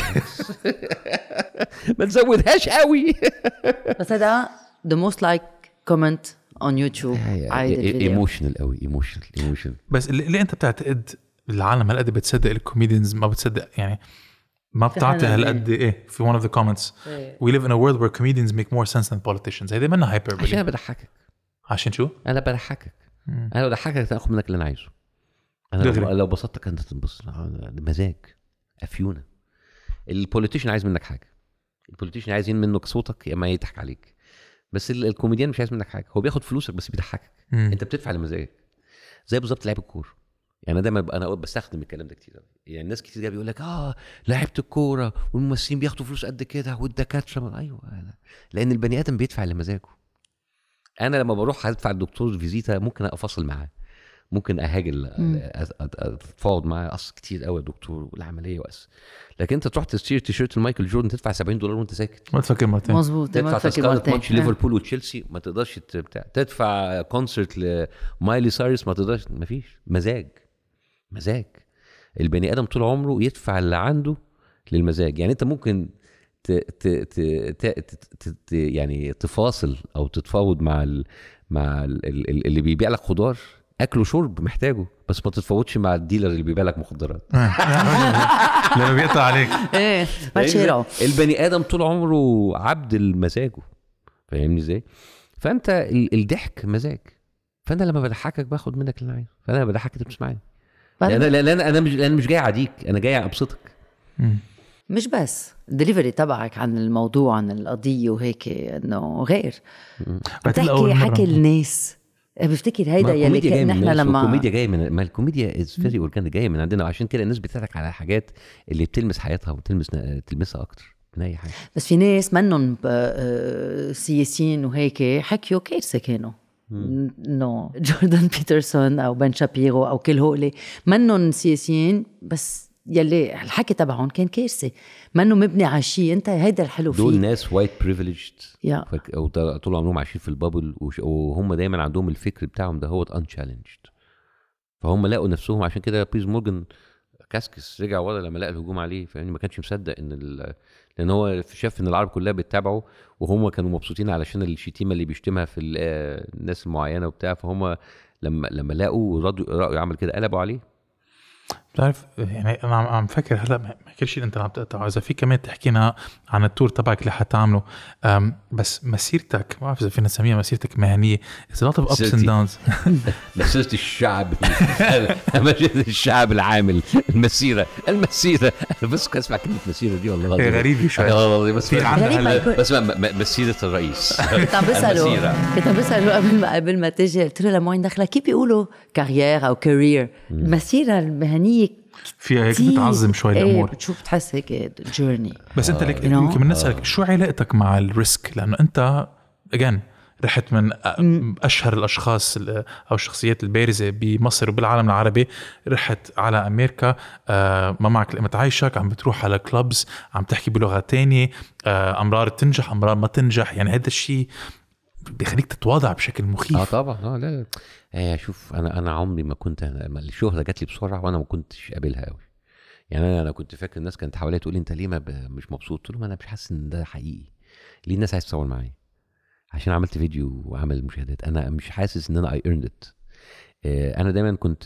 ما تزودهاش قوي. بس هذا the most like comment on YouTube. ايموشنال قوي، ايموشنال. بس اللي انت بتعتقد العالم هالقد بتصدق الكوميديانز ما بتصدق، يعني ما بتعطي هالقد ايه؟ في one of the comments we live in a world where comedians make more sense than politicians. هيدا منها hyperbole. عشان بضحكك. عشان شو؟ انا بضحكك. انا لو ضحكك تاخذ منك اللي انا عايزه. انا لو بسطتك انت تنبسط. مزاج افيونه. البوليتيشن عايز منك حاجه، البوليتيشن عايزين منك صوتك يا اما يضحك عليك. بس الكوميديان مش عايز منك حاجه، هو بياخد فلوسك بس بيضحكك. انت بتدفع لمزاجك. زي بالظبط لعيب الكوره. يعني دايما انا بستخدم الكلام ده كتير. يعني الناس كتير جاي بيقول لك لعيبه الكوره والممثلين بياخدوا فلوس قد كده والدكاتره. ايوه لان البني ادم بيدفع لمزاجه. انا لما بروح ادفع الدكتور فيزيتا ممكن افصل معاه، ممكن اهاجل اتفاوض معاه كتير قوي الدكتور والعمليه وقس. لكن انت تروح تشتري تيشيرت المايكل جوردن تدفع $70 وانت ساكت. ما تفكر مرتين. مظبوط. تدفع تذكره ماتش ليفربول وتشيلسي ما تقدرش تدفع كونسرت لمايلي سايرس ما تقدرش. مفيش مزاج. البني ادم طول عمره يدفع اللي عنده للمزاج. يعني انت ممكن يعني تفاصل او تتفاوض مع اللي بيبيع لك خضار اكل وشرب محتاجه، بس ما تتفاوضش مع الديلر اللي بيبيع لك مخدرات لما بيقطع عليك. البني ادم طول عمره عبد المزاجه. فاهمني ازاي؟ فانت الضحك مزاج. فانا لما بضحكك باخد منك اللي عايزه. فانا بضحكك انت بتسمعني. انا مش جاي اعديك، انا جاي ابسطك. مش بس الدليفري تبعك عن الموضوع عن القضيه وهيك انه غير بتحكي حكي الناس. بفتكر هيدا يلي كان احنا لما الكوميديا جايه من ما الكوميديا از فيري اورجانيك جايه من عندنا، وعشان كده الناس بتضحك على حاجات اللي بتلمس حياتها وتلمسها اكتر من اي حاجه. بس في ناس منهم سياسيين وهيك حكيوا كارثه كانوا انه جوردن بيترسون او بن شابيرو او كل هؤلاء منهم سياسيين، بس يلي الحكي تبعهم كان كارثه منه مبني على شيء. انت هيدا الحلو فيه، دول ناس وايت بريفيليجد او طول عمرهم عايشين في البابل، وهم دايما عندهم الفكر بتاعهم ده هو انشالنجد. فهم لقوا نفسهم عشان كده بيز مورجان كاسكس رجع ورا لما لقى الهجوم عليه، فيعني ما كانش مصدق ان لان هو شاف ان العرب كلها بتتابعه، وهم كانوا مبسوطين علشان الشتيمه اللي بيشتمها في الناس المعينه وبتاع. فهم لما لقوا رأوا يعمل كده قلبوا عليه. بتعرف يعني انا عم فكر هلا ما كل شيء انت عم تقطع. اذا في كمان تحكينا عن التور تبعك اللي حتعمله، بس مسيرتك ما بعرف اذا فينا نسميها مسيرتك مهنيه it's a lot of ups and downs. مسيرة الشعب العامل. المسيرة أنا بس اسمع كلمة مسيرة دي والله غريبة شوي. بس مسيرة الرئيس. كنت عم بسأله قبل ما تجي، قلت له لما وين دخلها كيف بيقولوا كارير أو كارير. المسيرة المهنية فيها هيك بتعظم شوي الأمور. بتشوف تحس هيك جيرني. بس أنت لك يمكن نسألك شو علاقتك مع الريسك؟ لأنه أنت again رحت من اشهر الاشخاص او الشخصيات البارزه بمصر وبالعالم العربي، رحت على امريكا، ما معك لقمة عايشك، عم بتروح على كلوبز، عم تحكي بلغه تانية، امرار تنجح امرار ما تنجح. يعني هذا الشيء بيخليك تتواضع بشكل مخيف. طبعا. لا شوف، انا عمري ما كنت، الشهره جات لي بسرعه وانا ما كنتش قابلها قوي. يعني انا كنت فاكر الناس كانت حواليا تقول لي انت ليه مش مبسوط؟ قلت لهم انا مش حاسس ان ده حقيقي. ليه الناس عايزه تصور معايا؟ عشان عملت فيديو وعمل مشاهدات. انا مش حاسس ان انا I earned it. انا دايما كنت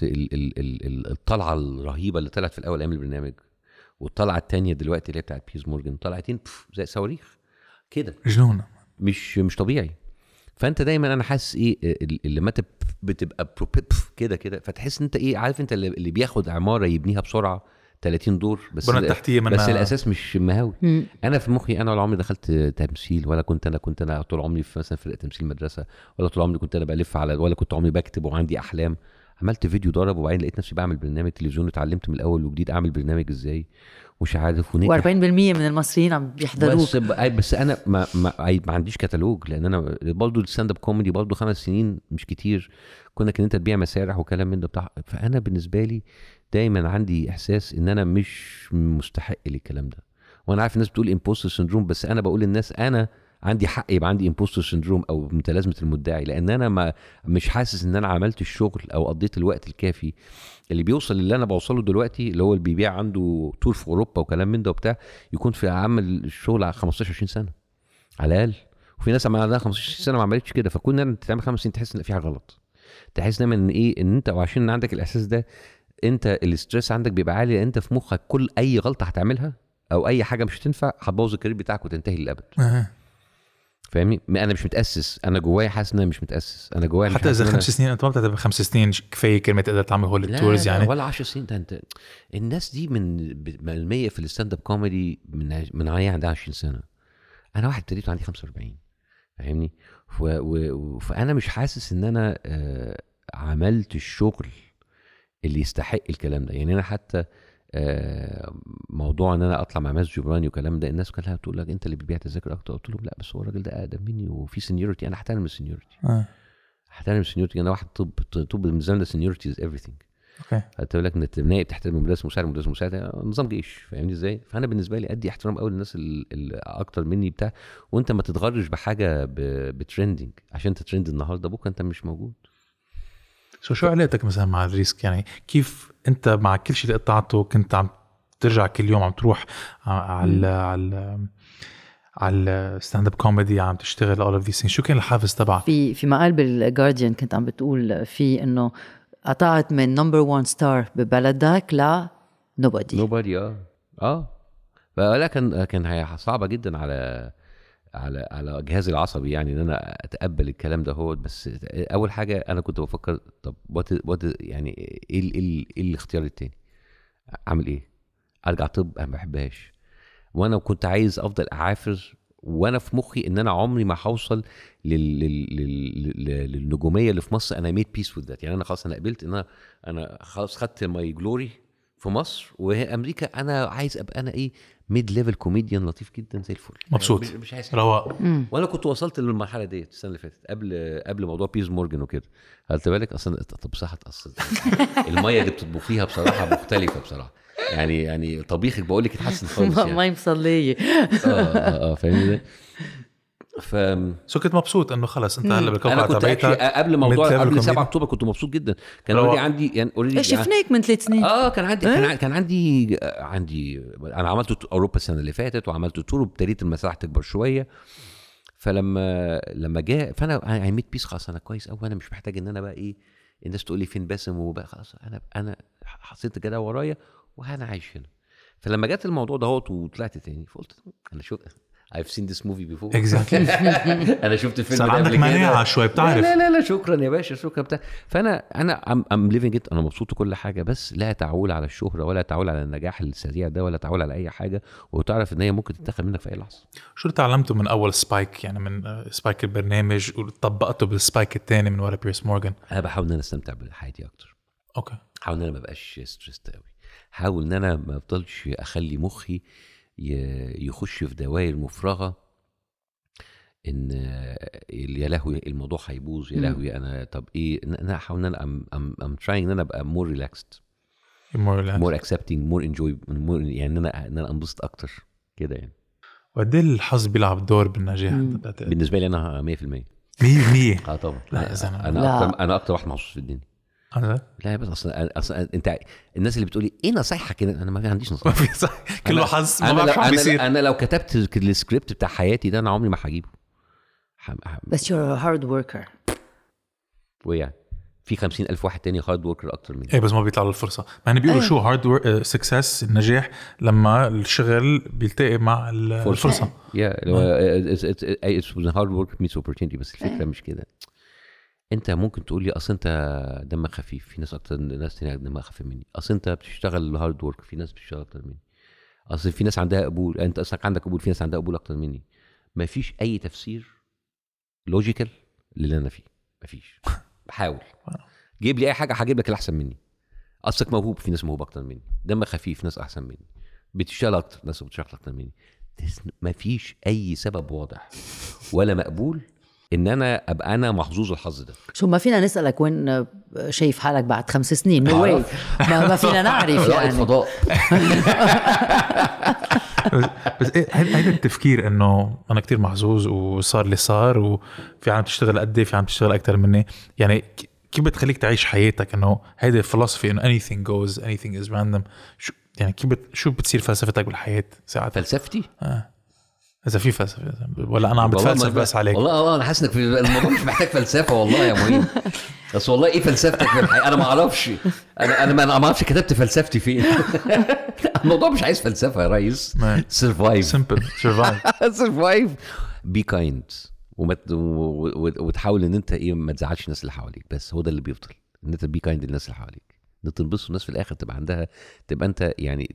الطلعه الرهيبه اللي طلعت في الاول ايام البرنامج، والطلعه الثانيه دلوقتي اللي هي بتاعت بيرس مورجان، طلعتين زي صواريخ كده، جنون، مش طبيعي. فانت دايما انا حاسس ايه اللي ما بتبقى كده فتحس انت ايه، عارف انت اللي بياخد عماره يبنيها بسرعه 30 دور بس الاساس مش مهاوي. انا في مخي انا ولا عمري دخلت تمثيل، ولا كنت انا طول عمري في مثلا فرقه تمثيل مدرسه، ولا طول عمري كنت انا بلف على، ولا كنت عمري بكتب وعندي احلام. عملت فيديو ضرب، وبعدين لقيت نفسي بعمل برنامج تلفزيون، اتعلمت من الاول وجديد اعمل برنامج ازاي ومش عارف، ونجح. و40% من المصريين عم بيحضروك. بس انا ما عنديش كتالوج، لان انا برضه الستاند اب كوميدي برضه 5 سنين مش كتير، كنا انت تبيع مسارح وكلام من ده بتاع. فانا بالنسبه لي دايما عندي احساس ان انا مش مستحق للكلام ده. وانا عارف الناس بتقول امبوستر سيندروم، بس انا بقول للناس انا عندي حق يبقى عندي امبوستر سيندروم او متلازمه المدعي، لان انا مش حاسس ان انا عملت الشغل او قضيت الوقت الكافي اللي بيوصل اللي انا بوصله دلوقتي، اللي هو اللي بيبيع عنده تور في اوروبا وكلام من ده وبتاع، يكون في عمل الشغل على 15-20 سنه على الاقل. وفي ناس عملها 15 سنه ما عملتش كده. فكنا انت تعمل 5 سنين تحس ان في حاجه غلط، تحس دايما ان ايه، ان انت وعشان عندك الاحساس ده انت الاسترس عندك بيبقى عالي، لان انت في مخك كل اي غلطه هتعملها او اي حاجه مش هتنفع هتبوظ الكارير بتاعك وتنتهي للابد. فاهمني؟ انا مش متاسس، انا جوايا حاسس ان انا مش متاسس، انا جوايا حتى اذا 5 سنين انت ما بتعتبر 5 سنين كفايه كلمه تقدر تعمل هول التورز يعني، ولا 10 سنين. ده انت الناس دي من 100 في الستاند اب كوميدي من عندها 20 سنه. انا واحد ابتديت عندي 45. فاهمني؟ فانا مش حاسس ان انا عملت الشغل اللي يستحق الكلام ده. يعني انا حتى موضوع ان انا اطلع مع ماس جبراني وكلام ده، الناس كلها بتقول لك انت اللي بتبيع تذاكر اكتر. قلت لهم لا، بس هو الراجل ده اقدم مني وفي سينيورتي، انا احترم السينيورتي. احترم السينيورتي. انا واحد طب بالنسبه لنا سينيورتي از ايفريثينج. اوكي، هتقول لك انك نائب تحترم مدرس مساعد نظام جيش. فاهمني ازاي؟ فانا بالنسبه لي ادي احترام قوي للناس اللي اكتر مني بتاع، وانت ما تتغرش بحاجه بترندنج عشان انت ترند النهارده بكره انت مش موجود. شو علاقتك مثلا مع الريسك؟ يعني كيف انت مع كل شيء اللي قطعته كنت عم ترجع كل يوم عم تروح على الستاند اب كوميدي، عم تشتغل all of these things؟ شو كان الحافز تبعك؟ في مقال بالجارديان كنت عم بتقول فيه انه قطعت من نمبر 1 ستار ببلدك ل nobody. فلا كان صعبه جدا على جهازي العصبي، يعني ان انا اتقبل الكلام ده. هو بس اول حاجه انا كنت بفكر طب يعني ايه الاختيار التاني؟ اعمل ايه؟ ارجع طب؟ انا ما بحبهاش، وانا كنت عايز افضل اعافر، وانا في مخي ان انا عمري ما هوصل للنجوميه اللي في مصر. انا ميد بيس وذ ذات. يعني انا خلاص انا قبلت ان انا خلاص خدت ماي جلوري في مصر وهي امريكا. انا عايز ابقى انا ايه، ميد ليفل كوميديان لطيف جدا زي الفل، مبسوط، مش عايز رواق. وانا كنت وصلت للمرحله ديت السنه اللي فاتت قبل موضوع بيرس مورجان وكده. خدت بالك اصلا؟ طب صح تقصد الميه اللي بتطبخيها بصراحه مختلفه بصراحه. يعني طبيخك بقول لك اتحسن خالص يعني. مي مصليه. فاهمني؟ سو كنت مبسوط انه خلاص انت هلا بالكوكب تبعتك. قبل 7 اكتوبر كنت مبسوط جدا. كان اوريدي عندي يعني شفناك من 3 سنين. كان عندي انا عملت اوروبا السنه اللي فاتت وعملت تور وابتديت المساحه تكبر شويه. فلما جاء فانا ميت بيس خلاص، انا كويس قوي، انا مش محتاج ان انا بقى ايه الناس تقول لي فين باسم وبقى خلاص انا حطيت كده ورايا وانا عايش هنا. فلما جت الموضوع ده وطلعت تاني فقلت انا شو I've seen this movie before. Exactly. أنا شفت الفيلم ده قبل كده. صار عندك مناعة شوي بتعرف. لا شكرا يا باشا، شكرا بتاع. فأنا I'm living it. أنا مبسوط وكل حاجة، بس لا تعول على الشهرة ولا تعول على النجاح السريع ده ولا تعول على أي حاجة، وتعرف إن هي ممكن تتاخد منك في أي لحظة. شو تعلمته من أول سبايك؟ يعني من سبايك البرنامج وطبقته بالسبايك الثاني من ورا بيرس مورجان. أنا بحاول إن أنا أستمتع بحياتي أكتر. أوكي. حاول إن أنا ما بقاش ستريسد قوي. حاول إن أنا ما أفضلش أخلي مخي يخش في دوائر مفرغة ان يا لهوي الموضوع هيبوظ، يا لهوي انا طب ايه، انا هحاول ان انا I'm trying ان انا ابقى more relaxed more accepting more enjoy more، يعني ان انا انبسط اكتر كده يعني. وقد ايه الحظ بيلعب دور بالنجاح؟ بالنسبه لي انا 100%. 100%. طبعا. لا انا اكتر واحد محظوظ في الدنيا. لا بس اصلا انت الناس اللي بتقولي ايه نصايحك كده، انا ما عنديش نصايح. كله حظ. ما بعرف شو عم بيصير. انا لو كتبت السكريبت بتاع حياتي ده انا عمري ما هجيبه. بس you're a hard worker. ويعني في 50,000 واحد تاني هارد وركر اكتر مني. ايه بس ما بيطلع له الفرصه. يعني بيقولوا شو هارد سكسس النجاح لما الشغل بيلتقي مع الفرصه. it's hard work meets opportunity. بس الفكره مش كده. انت ممكن تقول لي اصل انت دمك خفيف، في ناس اكتر، ناس تانية دمها خفيف مني. اصل انت بتشتغل هارد ورك، في ناس بتشتغل اكتر مني. اصل في ناس عندها قبول، انت اصلا عندك قبول، في ناس عندها قبول اكتر مني. ما فيش اي تفسير لوجيكال اللي انا فيه، ما فيش. بحاول جيب لي اي حاجه هجيب لك الاحسن مني. اصلك موهوب، في ناس موهوب اكتر مني. دمك خفيف، ناس احسن مني. بتشتغل اكتر، ناس بتشتغل اكتر مني. ما فيش اي سبب واضح ولا مقبول ان انا ابقى انا محظوظ الحظ ده. شو ما فينا نسألك وين شايف حالك بعد 5 سنين؟ no way. ما فينا نعرف يعني. الفضاء. بس هيدا التفكير انه انا كتير محظوظ وصار اللي صار، وفي عم تشتغل قد ايه، في عم تشتغل اكتر مني، يعني كيف بتخليك تعيش حياتك انه هيدا الفلسفه انه anything goes anything is random؟ شو يعني شو بتصير فلسفتك بالحياه ساعات؟ فلسفتي؟ إذا في فلسفة ولا أنا عم بتفلسف بس عليك؟ والله أنا حاسس إنك في الموضوع مش محتاج فلسفة والله يا معين. بس والله إيه فلسفتك في الحياة؟ أنا ما أعرفش. أنا ما أعرفش كتبت فلسفتي فين. الموضوع مش عايز فلسفة يا ريس. survive. simple survive. be kind. وتحاول إن أنت إيه ما تزعلش الناس اللي حواليك، بس هو ده اللي بيفضل، إن أنت be kind للناس اللي حواليك، إن تنبسط الناس في الآخر تبقى أنت يعني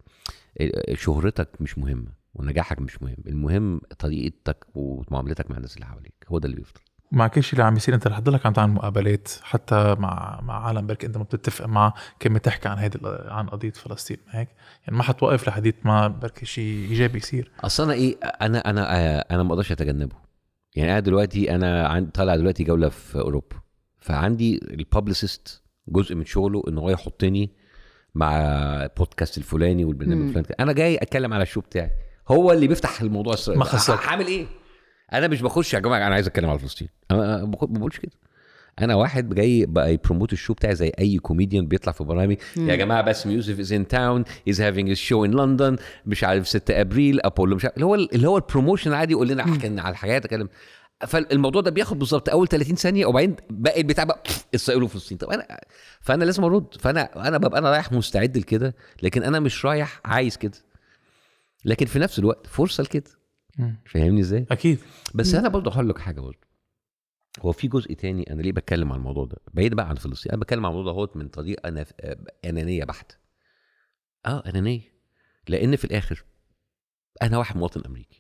شهرتك مش مهمة ونجاحك مش مهم، المهم طريقتك ومعاملتك مع الناس اللي حواليك، هو ده اللي بيفضل. مع كل شيء اللي عم يصير انت رح تضلك عم تعمل مقابلات حتى مع عالم بركي انت ما بتتفق مع كلمه تحكي عن قضيه فلسطين هيك، يعني ما حتوقف لحديث ما بركي شيء ايجابي يصير. اصلا ايه انا ما اقدرش اتجنبه. يعني انا دلوقتي انا طالع دلوقتي جوله في اوروبا، فعندي الببليسيست جزء من شغله ان هو يحطني مع بودكاست الفلاني والبرنامج الفلاني. انا جاي اتكلم على الشو بتاعي، هو اللي بيفتح الموضوع السؤال. ما خسرت. هعمل ايه؟ انا مش بخش يا جماعه انا عايز اتكلم على فلسطين، انا ما بقولش كده. انا واحد جاي بقى يبروموت الشو بتاعي زي اي كوميديان بيطلع في برامج. يا جماعه باسم يوسف از ان تاون از هافينج ا شو ان لندن، مش عارف 6 ابريل ابولو، مش عارف اللي هو البروموشن عادي، يقول لنا احكي على الحاجات اتكلم. فالموضوع ده بياخد بالظبط اول 30 ثانيه وبعدين باقي البتاع بقى اسرائيل وفلسطين. طب فانا لازم ارد، فانا ببقى انا رايح مستعد لكده، لكن انا مش رايح عايز كده، لكن في نفس الوقت فرصه لكده. فاهمني ازاي؟ اكيد. بس انا برضه هقول لك حاجه برضه، هو في جزء تاني. انا ليه بتكلم عن الموضوع ده بعيد بقى عن فلسطين؟ انا بتكلم عن الموضوع ده من طريقه انانيه بحته. انانيه، لان في الاخر انا واحد مواطن امريكي،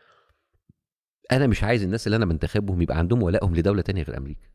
انا مش عايز الناس اللي انا بنتخبهم يبقى عندهم ولائهم لدوله تانية غير امريكا.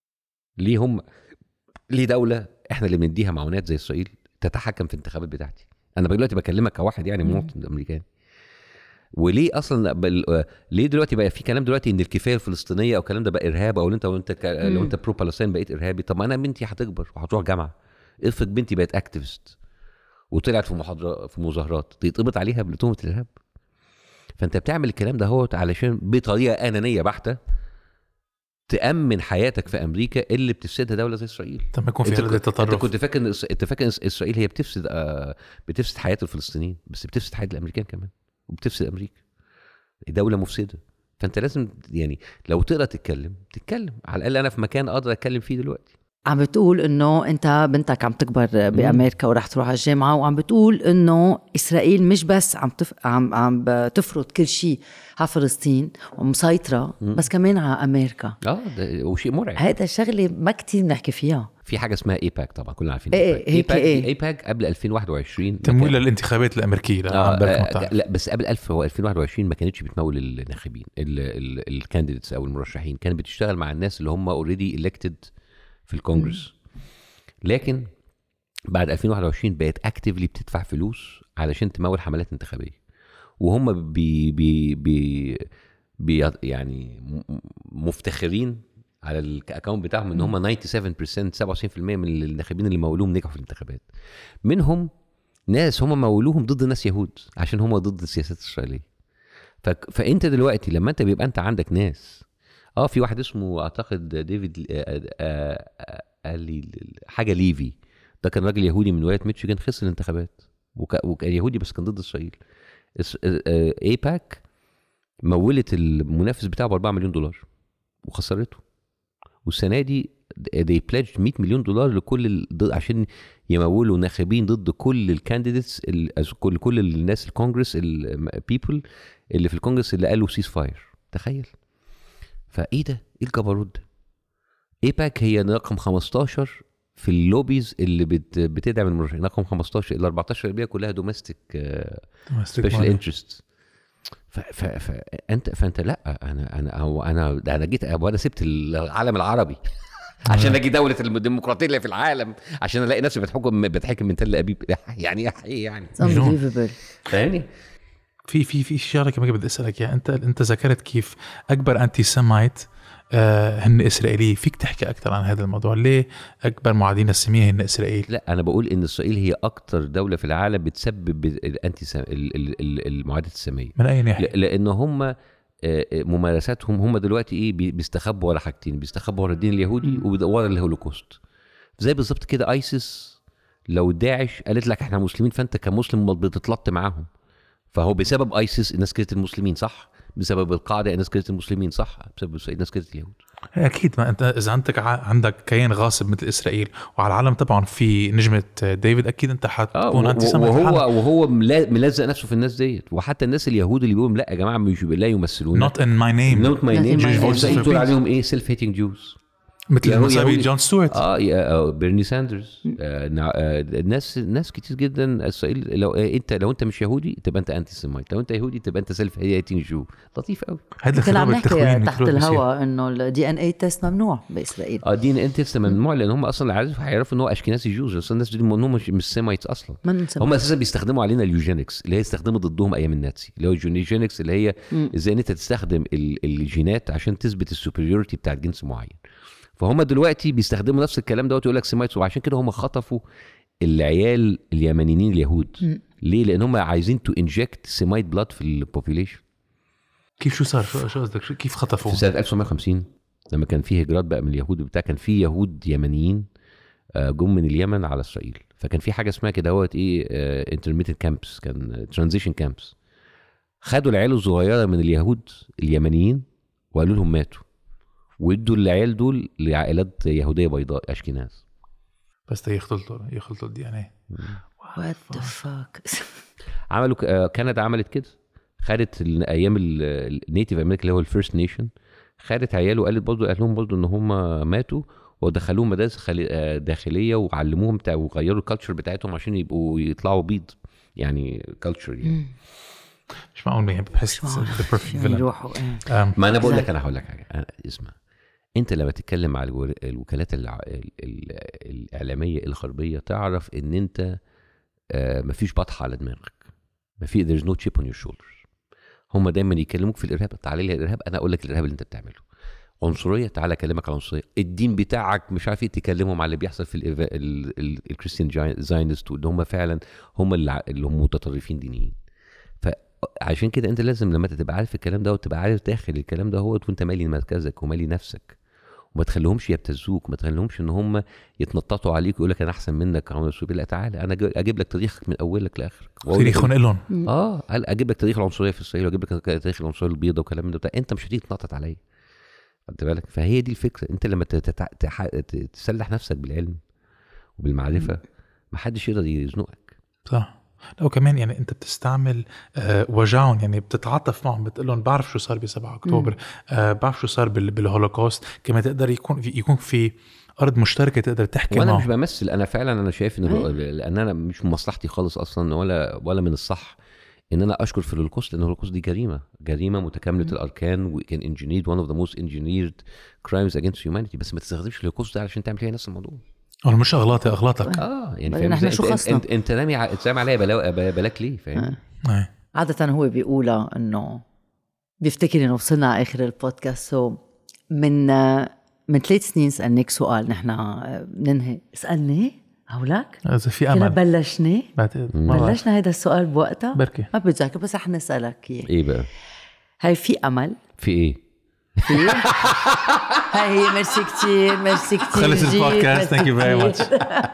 ليه دوله احنا اللي بنديها معونات زي اسرائيل تتحكم في الانتخابات بتاعتي؟ انا دلوقتي بكلمك كواحد يعني مواطن امريكاني. وليه اصلا ليه دلوقتي بقى في كلام دلوقتي ان الكفايه الفلسطينيه او الكلام ده بقى ارهاب، او لو انت برو بالستين بقيت ارهابي؟ طب ما انا بنتي هتكبر وهتروح جامعه، افرض بنتي بقت اكتيفست وطلعت في مظاهرات تتقبض عليها بتهمه الارهاب. فانت بتعمل الكلام ده هو علشان بطريقه انانيه بحته تامن حياتك في امريكا اللي بتفسدها دوله زي اسرائيل. طب ما يكون في هذا التطرف. انت فاكر اسرائيل هي بتفسد حياه الفلسطينيين، بس بتفسد حياه الامريكان كمان، وبتفسد امريكا. دوله مفسده. فانت لازم يعني لو تقدر تتكلم على الاقل انا في مكان اقدر اتكلم فيه دلوقتي. عم بتقول انه انت بنتك عم تكبر بامريكا ورح تروح على الجامعه، وعم بتقول انه اسرائيل مش بس عم تفرض كل شيء على فلسطين ومسيطره، بس كمان على امريكا. ده وشيء مرعب. هذا الشغله ما كتير بنحكي فيها. في حاجه اسمها ايباك، طبعا كلنا عارفين ايباك قبل 2021 تمويل للانتخابات الامريكيه. لا بس قبل 2021 ما كانتش بتمول الناخبين الكانديديتس او المرشحين، كانت بتشتغل مع الناس اللي هم اوريدي الكتد في الكونجرس. لكن بعد 2021 بقت اكتيفلي بتدفع فلوس علشان تمول حملات انتخابيه، وهم يعني مفتخرين على الاكونت بتاعهم ان هم 97% 97% من الناخبين اللي مولوهم نجحوا في الانتخابات. منهم ناس هم مولوهم ضد ناس يهود عشان هم ضد السياسات الإسرائيلية. فانت دلوقتي لما انت بيبقى انت عندك ناس في واحد اسمه اعتقد ديفيد حاجه ليفي، ده كان راجل يهودي من ولايه ميشيغان، خسر الانتخابات وكان يهودي بس كان ضد اسرائيل. ايباك مولت المنافس بتاعه ب$4 مليون وخسرته، والسنه دي they pledged $100 مليون لكل عشان يمولوا ناخبين ضد كل الكانديديتس، كل الناس الكونجرس البيبل اللي في الكونجرس اللي قالوا سيز فاير. تخيل. فايه ده؟ ايه الجبروت ده؟ ايباك هي رقم 15 في اللوبيز اللي بتدعم المرشحين، رقم 15. ال 14 اللي كلها دومستيك سبيشال انترست. فانت لا انا جيت وانا سبت العالم العربي عشان اجي دوله الديمقراطيه اللي في العالم عشان الاقي ناس بتحكم من تل ابيب. يعني فاهمني؟ في شغله كمان بدي اسالك يا انت ذكرت كيف اكبر انتي سيمايت هن اسرائيلي. فيك تحكي اكثر عن هذا الموضوع؟ ليه اكبر معادين الساميه هن اسرائيل؟ لا انا بقول ان اسرائيل هي اكتر دوله في العالم بتسبب الانتي المعاداه الساميه. من اي ناحيه؟ لان هم ممارساتهم هم دلوقتي ايه؟ بيستخبوا ورا حاجتين، بيستخبوا ورا الدين اليهودي وورا الهولوكوست. زي بالظبط كده ايسيس لو داعش قالت لك احنا مسلمين فانت كمسلم بتتلط معاهم، فهو بسبب ايسيس الناس كرهت المسلمين صح، بسبب القاعده الناس كرهت المسلمين صح، بسبب اسرائيل الناس كرهت اليهود. اكيد. ما انت اذا عندك كيان غاصب مثل اسرائيل وعلى العالم طبعا في نجمه ديفيد، اكيد انت حتكون انتي سامي. وهو ملزق نفسه في الناس ديت. وحتى الناس اليهود اللي بيقولوا لا يا جماعه مش لا يمثلون not in my name يقول عليهم ايه self hating Jews مثل مساوي جون ستوارت بيرني ساندرز. ناس كتير جدا. اسرائيل لو انت مش يهودي تبقى انت انتي سيمايت، لو انت يهودي تبقى انت سيلف هيتنج جو. لطيف قوي. هذا الخطاب التخويني تحت الهواء انه الدي ان اي تيست ممنوع باسرائيل. دي ان اي تيست ممنوع لان هم اصلا هيعرفوا ان هو اشكنازي جوز. اصلا الناس دي هم مش سيمايتس اصلا. هم اساسا بيستخدموا علينا اليوجينكس اللي هي استخدموا ضدهم ايام النازي، اللي هو اليوجينكس اللي هي ازاي انت تستخدم الجينات عشان تثبت السوبريوريتي بتاع جنس معين. فهم دلوقتي بيستخدموا نفس الكلام دوت يقول لك سيمايتس. وعشان كده هم خطفوا العيال اليمنيين اليهود. ليه؟ لان هم عايزين تو انجكت سيمايت بلاد في البوبوليشن. كيف شو صار؟ شو قصدك؟ كيف خطفوا؟ في سنه 1950 لما كان فيه هجرات بقى من اليهود بتاع، كان فيه يهود يمنيين جم من اليمن على اسرائيل. فكان في حاجه اسمها كده دوت ايه انترميتنت كامبس، كان ترانزيشن كامبس. خدوا العيال الصغيره من اليهود اليمنيين وقالوا لهم ماتوا، وادوا العيال دول لعائلات يهوديه بيضاء اشكناز بس يخلطوا الدي ان اي. وات ذا فاك. عملوا كندا عملت كده، خدت ايام النيتيف امريكا اللي هو الفيرست نيشن، خدت عيال وقالت برضه قال لهم برضه ان هم ماتوا ودخلوهم مدارس داخليه وعلموهم وغيروا الكالتشر بتاعتهم عشان يطلعوا بيض يعني كالتشر يعني. مش معقول بحس يروحوا. ما انا بقول لك انا هقول لك حاجه. اسمع، انت لما تتكلم على الوكالات الاعلاميه الغربيه تعرف ان انت مفيش بطحه على دماغك، مفيش there's no chip on your shoulders. هم دايما يكلموك في الارهاب، تعالى لي الارهاب انا اقول لك الارهاب اللي انت بتعمله. عنصريه، تعالى اكلمك على عنصريه. الدين بتاعك مش عارف ايه، تكلمهم على اللي بيحصل في الكريستيان زاينست، واللي هم فعلا هم اللي هم متطرفين دينيين. فعشان كده انت لازم لما تبقى عارف الكلام ده وتبقى عارف داخل الكلام ده هو وانت مالي مركزك ومالي نفسك، وما تخليهمش يبتزوك، ما تخليهمش ان هم يتنططوا عليك ويقول لك انا احسن منك. لا تعالى انا اجيب لك تاريخك من اولك لاخرك، تاريخهم لهم. اجيب لك تاريخ العنصريه في اسرائيل واجيب لك تاريخ العنصريه البيضاء وكلام من ده. انت مش هتيجي تنطط عليا، خدت بالك؟ فهي دي الفكره. انت لما تسلح نفسك بالعلم وبالمعرفه محدش يقدر يزنقك. صح. لو كمان يعني انت بتستعمل وجعهم، يعني بتتعاطف معهم، بتقول لهم بعرف شو صار ب7 اكتوبر، بعرف شو صار بالهولوكوست. كما تقدر يكون في ارض مشتركه تقدر تحكي وانا معه. مش بمثل، انا فعلا انا شايف ان لان انا مش من مصلحتي خالص اصلا ولا من الصح ان انا اشكر في الهولوكوست، لان الهولوكوست دي جريمه متكامله الاركان، وكان انجينيرد one of the most engineered crimes against humanity. بس ما تستخدمش الهولوكوست ده علشان تعمل فيها نفس الموضوع. انا مش اغلاطك. يعني احنا شو خصنا؟ انت نامي عليا بلاك ليه؟ فاهم؟ عاده هو بيقولها انه بيفتكر إنه وصلنا على آخر البودكاست. من 3 سنين سألناك سؤال، نحن ننهي. اسألني هولك إذا في كنا أمل بلشنا بعتقد بلشنا هذا السؤال بوقتها. بركي ما بتذكر بس رح نسألك إياه. ايه بقى؟ هاي في أمل في ايه؟ هاي هي. ميرسي كتير ميرسي كتير. خلص البودكاست. ثانك يو فيري ماتش.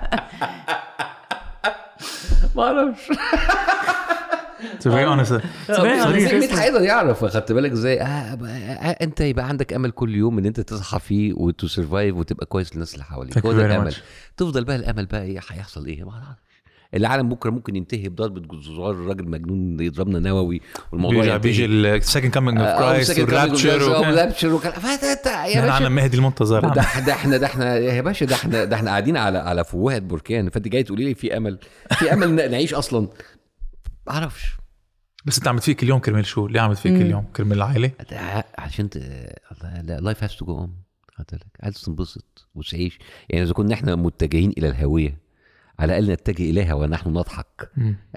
ما اعرفش. تو بي اونست مين هيقدر يعرف؟ خدت بالك ازاي؟ انت يبقى عندك امل كل يوم ان انت تصحى فيه وتسرفايف وتبقى كويس للناس اللي حواليك. هو ده الامل. تفضل بقى الامل بقى ايه هيحصل ايه؟ ما اعرفش. العالم بكره ممكن ينتهي بضربه زرار، الراجل مجنون يضربنا نووي والموضوع بيجي السكند كامينج اوف كرايست والرابتشر يا باشا مهدي المنتظر. ده احنا يا باشا، ده احنا قاعدين على فوهة بركان، فانت جاي تقولي لي في امل نعيش اصلا؟ ما اعرفش. بس انت عملت فيك اليوم كرمال شو؟ ليه عملت فيك اليوم؟ كرمال العائله؟ عشان لايف هاز تو جو اون. عايز تنبسط وتعيش. يعني اذا كنا احنا متجهين الى الهويه، على الاقل نتجه اليها ونحن نضحك.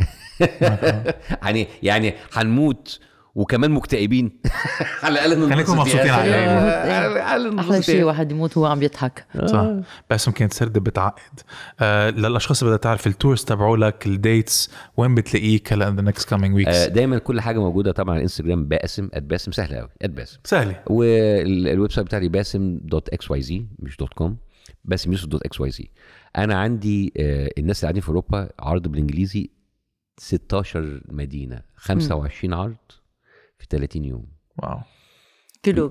يعني هنموت وكمان مكتئبين. على الاقل خليكم مبسوطين. احلى شيء واحد يموت وهو عم يضحك. صح. بس ممكن تسرد بتعقد. للاشخاص اللي بدها تعرف التورز تبعوا لك، الديتس وين بتلاقيك هلا ذا نكست كامينج ويكس؟ دايما كل حاجه موجوده طبعا على الانستغرام. باسم سهله قوي. باسم سهله. والويب سايت بتاعي باسم.xyz مش .com، باسم.xyz. انا عندي الناس اللي قاعدين في اوروبا عرض بالانجليزي 16 مدينه، 25 عرض في 30 يوم. واو. كل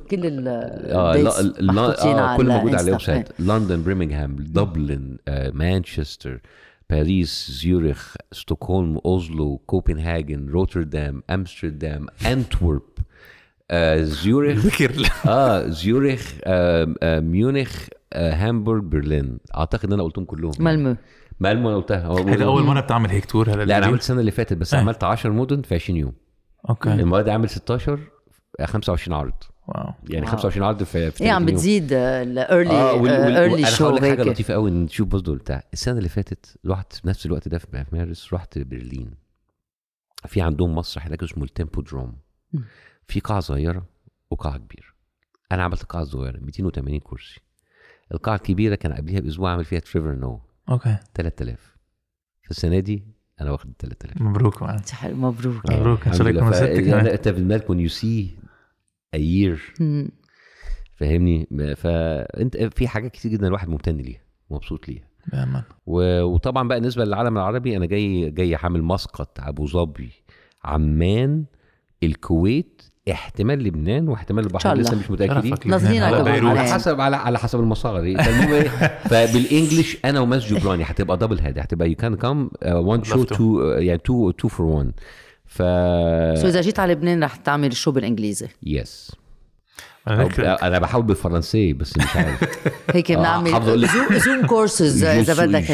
كل موجود على الويب سايت. لندن، برمنغهام، دبلن، مانشستر، باريس، زيورخ، ستوكهولم، اوزلو، كوبنهاجن، روتردام، امستردام، انتورب، زيورخ، زيورخ، ميونخ، هامبورغ، برلين. اعتقد ان انا قلتهم كلهم. مالمو انا قلتها. هذا اول مره بتعمل هيك تور؟ هلا لا انا عملت السنه اللي فاتت بس عملت 10 مدن في 20 يوم. اوكي. المره دي عامل 16 25 عرض. واو. يعني 25 عرض في ايه عم بتزيد الايرلي شو. انا هقول لك حاجه لطيفه قوي نشوف برضه بتاع السنه اللي فاتت. رحت في نفس الوقت ده في مارس، رحت برلين. في عندهم مسرح هناك اسمه التيمبو دروم. في قاعه صغيره وقاعه كبيره. انا عملت القاعه الصغيره 280 كرسي. القاعه الكبيره كان قبلها باسبوع عامل فيها تريفر نو. اوكي. 3000. في السنه دي انا واخد 3000. مبروك مبروك. ان شاء الله يكون مسكتك. انت في دماغك when you see a year. فاهمني؟ فانت في حاجات كتير جدا الواحد ممتن ليها ومبسوط ليها. وطبعا بقى بالنسبه للعالم العربي انا جاي عامل مسقط، ابو ظبي، عمان، الكويت، احتمال لبنان واحتمال البحرين، لسه مش متاكدين. نازلين على حسب المصاغه دي. فبالانجلش انا وماس جبراني هتبقى دبل هاد، هتبقى you can come one show two يعني two for one. اذا جيت على لبنان رح تعمل الشو بالانجليزي؟ يس. انا بحاول بالفرنسي بس مش عارف. هيك بنعمل زوم كورسز اذا بدك.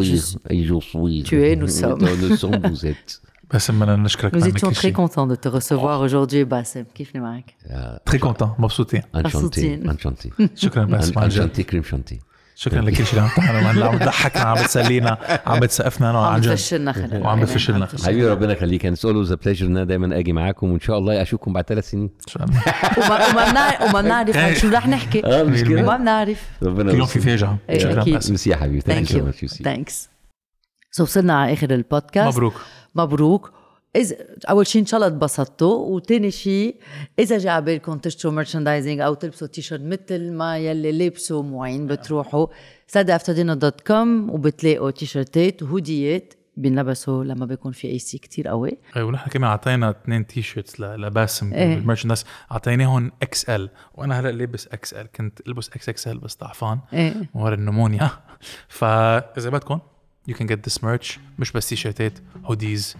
باسم أنا نشكرك. Nous étions très contents de te recevoir aujourd'hui باسم. كيفني معك؟ très content. مبسوطين. انشانتي. شكرا باسم. انشانتي كريم شانتي. شكرا لكل شيء اللي عم تضحكنا، عم بتسلينا، عم بتسقفنا عن جد وعم بتفشلنا. حبيبي ربنا يخليك. كان always a pleasure ان دايما اجي معاكم، وان شاء الله اشوفكم بعد 3 سنين ان شاء الله. وما بنعرف شو رح نحكي. مش كده. ما بنعرف. كل يوم في فاجعه. شكرا باسم يا حبيبي. ثانكس. وصلنا على اخر البودكاست. مبروك. إذا أول شيء إن شاء الله تبسطتوا، وتاني شيء إذا جاء بالكم تشتروا مرشاندايزنج أو تلبسوا تيشرت مثل ما يلي لبسوا معين، بتروحوا sadafttadina.com وبتلاقوا تيشرتات وهوديات بنلبسوا لما بيكون في اي سي كتير قوي. ونحن كمان عطينا 2 تيشرتس لباسم بالمرشاندايز، عطيناهم اكس ال، وانا هلا لابس اكس ال، كنت البس اكس اكس ال بس ضعفان ورا النمونيا. فاذا بدكم you can get this merch. مش بس تيشرتات، هوديز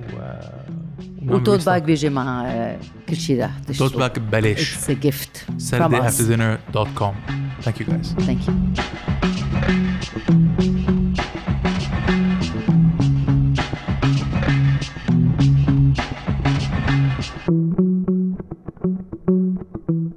وتوت باك بيجي مع كل شيء رح تشتروا. توت باك ببلاش. It's a gift. SaturdayAfterDinner.com. Thank you guys. Thank you.